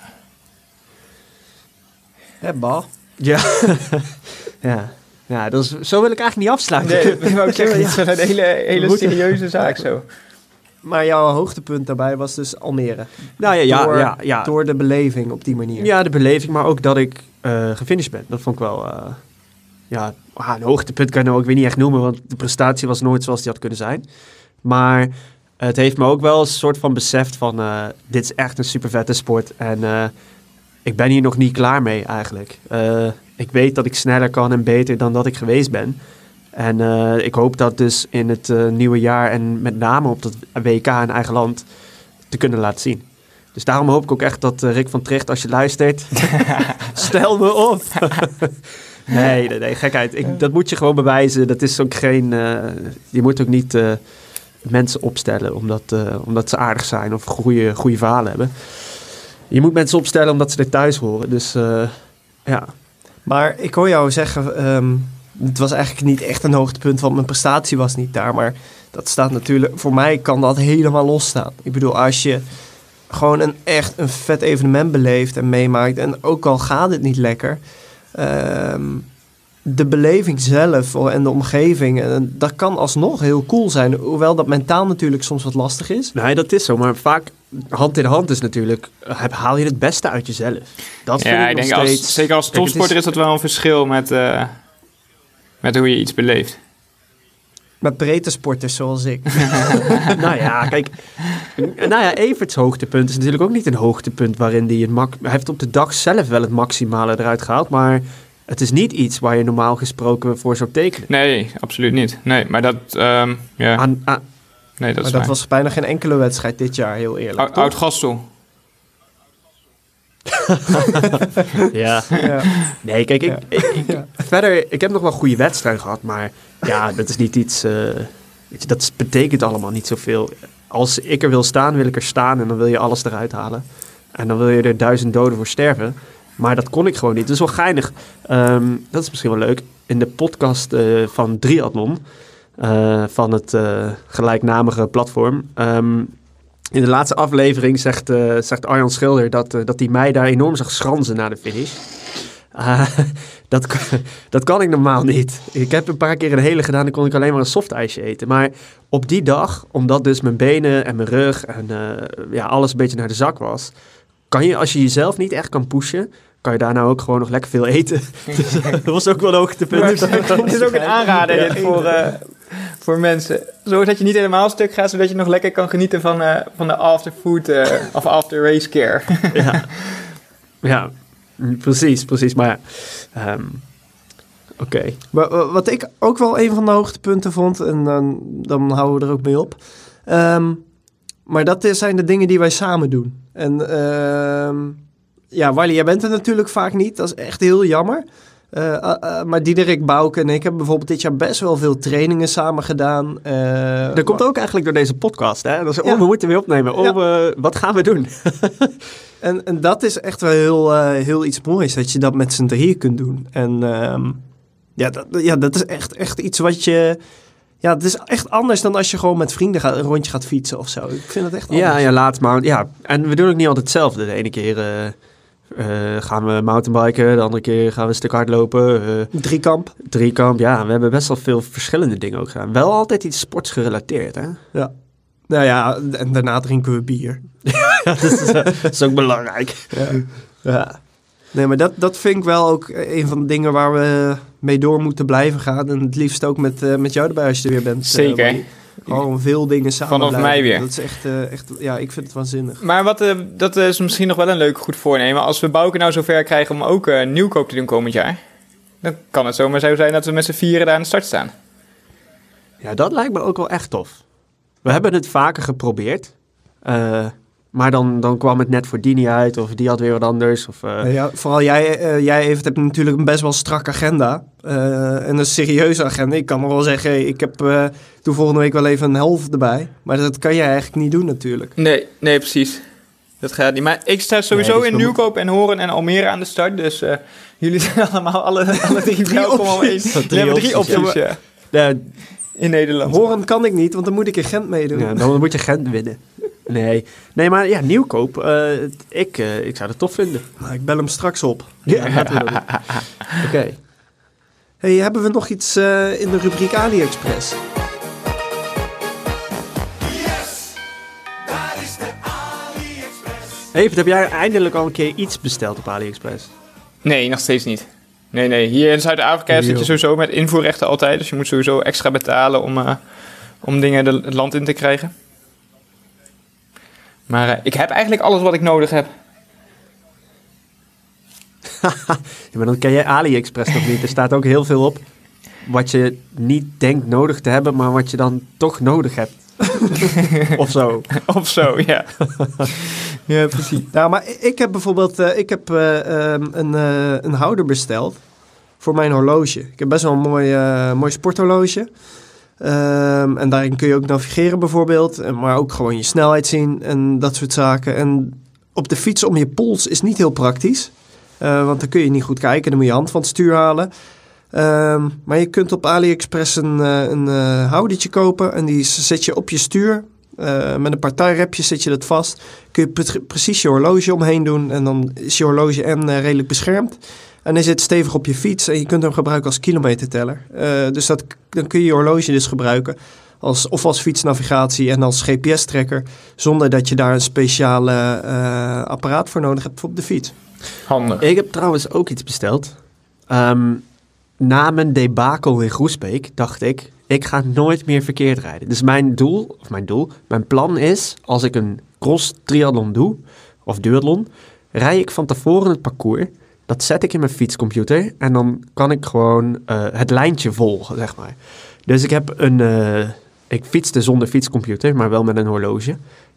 Speaker 2: Ja, bal.
Speaker 1: Ja. ja. Ja, dat is, zo wil ik eigenlijk niet afsluiten.
Speaker 3: Nee, dat wou ik zeggen. Het is een hele, hele serieuze zaak zo.
Speaker 2: Maar jouw hoogtepunt daarbij was dus Almere.
Speaker 1: Nou ja, ja,
Speaker 2: door,
Speaker 1: ja, ja.
Speaker 2: door de beleving op die manier.
Speaker 1: Ja, de beleving, maar ook dat ik uh, gefinished ben. Dat vond ik wel... Uh, ja, ah, een hoogtepunt kan je nou ook weer niet echt noemen, want de prestatie was nooit zoals die had kunnen zijn. Maar het heeft me ook wel een soort van beseft van... Uh, dit is echt een super vette sport en... Uh, ik ben hier nog niet klaar mee eigenlijk. Uh, ik weet dat ik sneller kan en beter dan dat ik geweest ben. En uh, ik hoop dat dus in het uh, nieuwe jaar en met name op dat W K in eigen land te kunnen laten zien. Dus daarom hoop ik ook echt dat uh, Rick van Tricht, als je luistert, stel me op. nee, nee, nee, gekheid. Ik, dat moet je gewoon bewijzen. Dat is ook geen... Uh, je moet ook niet uh, mensen opstellen omdat, uh, omdat ze aardig zijn of goede, goede verhalen hebben. Je moet mensen opstellen omdat ze er thuis horen. Dus uh, ja.
Speaker 2: Maar ik hoor jou zeggen... Um, het was eigenlijk niet echt een hoogtepunt... want mijn prestatie was niet daar. Maar dat staat natuurlijk... voor mij kan dat helemaal losstaan. Ik bedoel, als je gewoon een echt een vet evenement beleeft... en meemaakt... en ook al gaat het niet lekker... Um, de beleving zelf en de omgeving... En dat kan alsnog heel cool zijn. Hoewel dat mentaal natuurlijk soms wat lastig is.
Speaker 1: Nee, dat is zo. Maar vaak... hand in hand is natuurlijk, haal je het beste uit jezelf. Dat
Speaker 3: ja, ik, ik denk steeds... als, zeker als topsporter is dat wel een verschil met, uh, met hoe je iets beleeft.
Speaker 2: Met breedte sporters zoals ik.
Speaker 1: nou ja, kijk, nou ja, Everts hoogtepunt is natuurlijk ook niet een hoogtepunt waarin hij het mak- hij heeft op de dag zelf wel het maximale eruit gehaald, maar het is niet iets waar je normaal gesproken voor zou tekenen.
Speaker 3: Nee, absoluut niet. Nee, maar dat, um, ja.
Speaker 1: Aan, aan,
Speaker 3: Nee, dat
Speaker 2: maar
Speaker 3: is
Speaker 2: dat was bijna geen enkele wedstrijd dit jaar, heel eerlijk.
Speaker 3: O- Oud-Gastel.
Speaker 1: ja.
Speaker 2: Ja.
Speaker 1: Nee, kijk, ik,
Speaker 2: Ja.
Speaker 1: ik, ik-
Speaker 2: Ja.
Speaker 1: verder, ik heb nog wel goede wedstrijden gehad, maar ja, dat is niet iets, eh, weet je, dat is- betekent allemaal niet zoveel. Als ik er wil staan, wil ik er staan en dan wil je alles eruit halen. En dan wil je er duizend doden voor sterven. Maar dat kon ik gewoon niet. Dat is wel geinig. Ehm, dat is misschien wel leuk. In de podcast eh, van Triathlon, eh, van het eh, gelijknamige platform. ehm, in de laatste aflevering zegt, eh, zegt Arjan Schilder dat, eh, dat hij mij daar enorm zag schranzen na de finish. Uh, dat, kan- dat kan ik normaal niet. Ik heb een paar keer een hele gedaan en kon ik alleen maar een softijsje eten. Maar op die dag, omdat dus mijn benen en mijn rug en eh, ja, alles een beetje naar de zak was, kan je, als je jezelf niet echt kan pushen, kan je daar nou ook gewoon nog lekker veel eten. Dus dat was ook wel een hoogtepunt.
Speaker 3: Het is ook een aanrader dit voor, eh, voor mensen. Zorg dat je niet helemaal stuk gaat, zodat je nog lekker kan genieten van, eh, van de afterfood eh, of after race care.
Speaker 1: ja. ja, mm, precies, precies. Maar ja, ehm, oké.
Speaker 2: Maar, eh, wat ik ook wel een van de hoogtepunten vond, en dan, dan houden we er ook mee op. Ehm, maar dat is- zijn de dingen die wij samen doen. En ehm, ja, Wally, jij bent er natuurlijk vaak niet. Dat is echt heel jammer. Eh, eh, eh, maar Diederik, Bouke en ik hebben bijvoorbeeld dit jaar best wel veel trainingen samen gedaan. Eh,
Speaker 1: Dat komt ook eigenlijk door deze podcast. Hè? Dat is,
Speaker 2: Ja.
Speaker 1: oh, we moeten weer opnemen. Oh,
Speaker 2: Ja.
Speaker 1: we- wat gaan we doen?
Speaker 2: En, en dat is echt wel heel, eh, heel iets moois, dat je dat met z'n drieën kunt doen. En ehm, ja, dat, ja, dat is echt, echt iets wat je... Ja, het is echt anders dan als je gewoon met vrienden gaat, een rondje gaat fietsen of zo. Ik vind het echt anders.
Speaker 1: Ja, ja, laat maar. Ja. En we doen ook niet altijd hetzelfde. De ene keer eh, eh, gaan we mountainbiken, de andere keer gaan we een stuk hardlopen. eh
Speaker 2: Driekamp.
Speaker 1: driekamp, ja. We hebben best wel veel verschillende dingen ook gedaan. Wel altijd iets sportsgerelateerd, hè?
Speaker 2: Ja. Nou ja, en daarna drinken we bier.
Speaker 1: Ja, dat, is, eh, dat is ook belangrijk.
Speaker 2: Ja. ja. Nee, maar dat, dat vind ik wel ook een van de dingen waar we mee door moeten blijven gaan. En het liefst ook met, eh, met jou erbij als je er weer bent. eh,
Speaker 3: Zeker.
Speaker 2: Wally. Gewoon veel dingen samen
Speaker 3: Vanaf
Speaker 2: blijven.
Speaker 3: mei weer.
Speaker 2: Dat is echt, eh, echt, ja, ik vind het waanzinnig.
Speaker 3: Maar wat, eh, dat is misschien nog wel een leuk goed voornemen. Als we Bouke nou zover krijgen om ook eh, nieuwkoop te doen komend jaar, dan kan het zomaar zo zijn dat we met z'n vieren daar aan de start staan.
Speaker 1: Ja, dat lijkt me ook wel echt tof. We hebben het vaker geprobeerd. eh, maar dan, dan kwam het net voor die niet uit. Of die had weer wat anders. Of, eh,
Speaker 2: Uh, ja, vooral jij, eh, jij Evert, hebt natuurlijk een best wel strak agenda. eh, en een serieuze agenda. Ik kan nog wel zeggen, hey, ik heb uh, doe volgende week wel even een helft erbij. Maar dat kan jij eigenlijk niet doen natuurlijk.
Speaker 3: Nee, nee, precies. Dat gaat niet. Maar ik sta sowieso
Speaker 1: Nee, dus
Speaker 3: in
Speaker 1: we
Speaker 3: Nieuwkoop en Horen en Almere aan de start. Dus eh, jullie zijn allemaal alle, alle drie welkom om één.
Speaker 2: opties.
Speaker 3: We hebben drie
Speaker 1: opties,
Speaker 3: opties
Speaker 1: ja.
Speaker 3: ja,
Speaker 1: eh,
Speaker 3: in Nederland.
Speaker 2: Horen kan ik niet, want dan moet ik in Gent meedoen.
Speaker 1: ja, dan moet je Gent winnen. Nee, nee maar ja, nieuwkoop. eh, ik, eh, ik zou het tof vinden.
Speaker 2: Nou, ik bel hem straks op.
Speaker 1: Ja, laten we dat doen. Oké.
Speaker 2: Hey, hebben we nog iets uh, in de rubriek AliExpress?
Speaker 1: Even, heb jij eindelijk al een keer iets besteld op AliExpress?
Speaker 3: Nee, nog steeds niet. Nee, nee. Hier in Zuid-Afrika zit je
Speaker 2: Yo.
Speaker 3: sowieso met invoerrechten altijd. Dus je moet sowieso extra betalen om, uh, om dingen de, het land in te krijgen. Maar uh, ik heb eigenlijk alles wat ik nodig heb.
Speaker 1: Ja, maar dan ken jij AliExpress nog niet. Er staat ook heel veel op wat je niet denkt nodig te hebben, maar wat je dan toch nodig hebt. Of zo.
Speaker 3: Of zo, ja. Ja, precies.
Speaker 2: Nou, maar ik heb bijvoorbeeld uh, ik heb, uh, um, een, uh, een houder besteld voor mijn horloge. Ik heb best wel een mooi, uh, mooi sporthorloge. Um, en daarin kun je ook navigeren bijvoorbeeld. Maar ook gewoon je snelheid zien en dat soort zaken. En op de fiets om je pols is niet heel praktisch. Uh, want dan kun je niet goed kijken. Dan moet je hand van het stuur halen. Um, maar je kunt op AliExpress een, uh, een uh, houdertje kopen. En die zet je op je stuur. Uh, met een paar tie-rapjes zet je dat vast. Kun je pre- precies je horloge omheen doen. En dan is je horloge en uh, redelijk beschermd. En hij zit stevig op je fiets. En je kunt hem gebruiken als kilometerteller. Uh, dus dat, dan kun je je horloge dus gebruiken. Als, of als fietsnavigatie en als G P S-tracker. Zonder dat je daar een speciale uh, apparaat voor nodig hebt op de fiets.
Speaker 3: Handig.
Speaker 1: Ik heb trouwens ook iets besteld. Um, na mijn debakel in Groesbeek dacht ik, ik ga nooit meer verkeerd rijden. Dus mijn doel, of mijn doel, mijn plan is, als ik een cross triathlon doe, of duathlon, rij ik van tevoren het parcours. Dat zet ik in mijn fietscomputer en dan kan ik gewoon uh, het lijntje volgen, zeg maar. Dus ik heb een, uh, ik fietste zonder fietscomputer, maar wel met een horloge.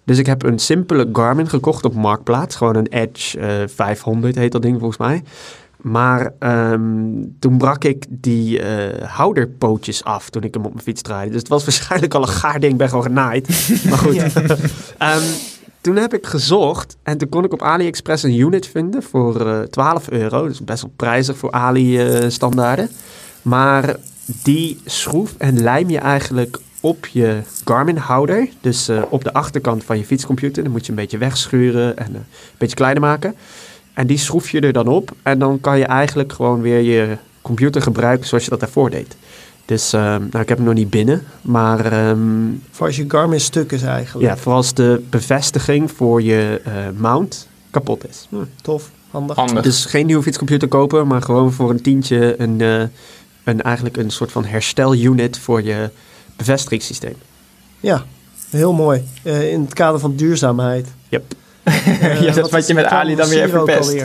Speaker 1: Dus ik heb een simpele Garmin gekocht op Marktplaats. Gewoon een Edge uh, vijfhonderd heet dat ding volgens mij. Maar um, toen brak ik die uh, houderpootjes af toen ik hem op mijn fiets draaide. Dus het was waarschijnlijk al een gaar ding, ben gewoon genaaid. Maar goed. Ja. um, toen heb ik gezocht en toen kon ik op AliExpress een unit vinden voor uh, twaalf euro. Dus best wel prijzig voor Ali-standaarden. Uh, maar die schroef en lijm je eigenlijk op je Garmin-houder. Dus uh, op de achterkant van je fietscomputer. Dan moet je een beetje wegschuren en uh, een beetje kleiner maken. En die schroef je er dan op. En dan kan je eigenlijk gewoon weer je computer gebruiken zoals je dat daarvoor deed. Dus uh, nou, ik heb hem nog niet binnen. Maar Um,
Speaker 2: voor als je Garmin stuk is eigenlijk.
Speaker 1: Ja, voor als de bevestiging voor je uh, mount kapot is.
Speaker 2: Hm, tof, handig.
Speaker 3: handig.
Speaker 1: Dus geen nieuwe fietscomputer kopen, maar gewoon voor een tientje een, uh, een, eigenlijk een soort van herstelunit voor je bevestigingssysteem.
Speaker 2: Ja, heel mooi. Uh, in het kader van duurzaamheid.
Speaker 1: Yep.
Speaker 3: Uh, ja, dat is wat je met Ali dan weer verpest.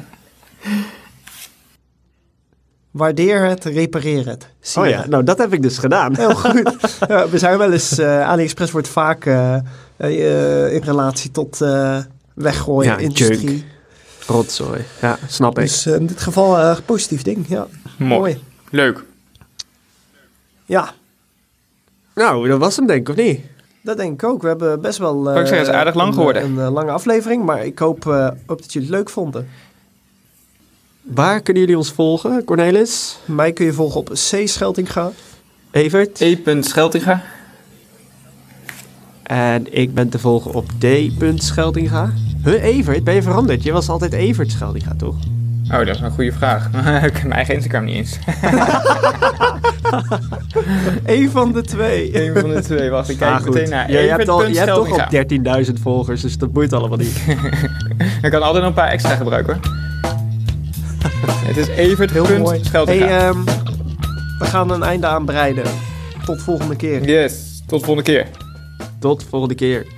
Speaker 2: Waardeer het, repareer het.
Speaker 1: Zie oh ja, nou dat heb ik dus gedaan.
Speaker 2: Heel goed. Ja, we zijn wel eens, uh, AliExpress wordt vaak uh, uh, in relatie tot uh, weggooien,
Speaker 1: ja,
Speaker 2: industrie.
Speaker 1: Junk. Rotzooi. Ja, snap ik.
Speaker 2: Dus uh, in dit geval een uh, positief ding. Ja.
Speaker 3: Mooi.
Speaker 2: Mooi.
Speaker 3: Leuk.
Speaker 2: Ja.
Speaker 1: Nou, dat was hem denk ik, of niet?
Speaker 2: Dat denk ik ook. We hebben best wel uh,
Speaker 3: ik zeggen, het is aardig lang
Speaker 2: een,
Speaker 3: geworden.
Speaker 2: Een, een lange aflevering, maar ik hoop, uh, hoop dat jullie het leuk vonden.
Speaker 1: Waar kunnen jullie ons volgen, Cornelis?
Speaker 2: Mij kun je volgen op C. Scheltinga.
Speaker 1: Evert?
Speaker 3: E. Scheltinga.
Speaker 1: En ik ben te volgen op D. Scheltinga. Huh, Evert? Ben je veranderd? Je was altijd Evert Scheltinga, toch?
Speaker 3: Oh, dat is een goede vraag. Ik heb mijn eigen Instagram niet eens.
Speaker 2: Eén van de twee.
Speaker 3: Eén van de twee. Wacht, ik kijk
Speaker 1: ah,
Speaker 3: meteen naar.
Speaker 1: Ja, je hebt, al, je hebt toch al dertienduizend volgers, dus dat boeit allemaal niet.
Speaker 3: Ik kan altijd nog een paar extra gebruiken, hoor. Het is Evert
Speaker 2: heel mooi.
Speaker 3: Scheltinga.
Speaker 2: Hey, um, we gaan een einde aan breiden. Tot volgende keer.
Speaker 3: Yes, tot volgende keer.
Speaker 1: Tot volgende keer.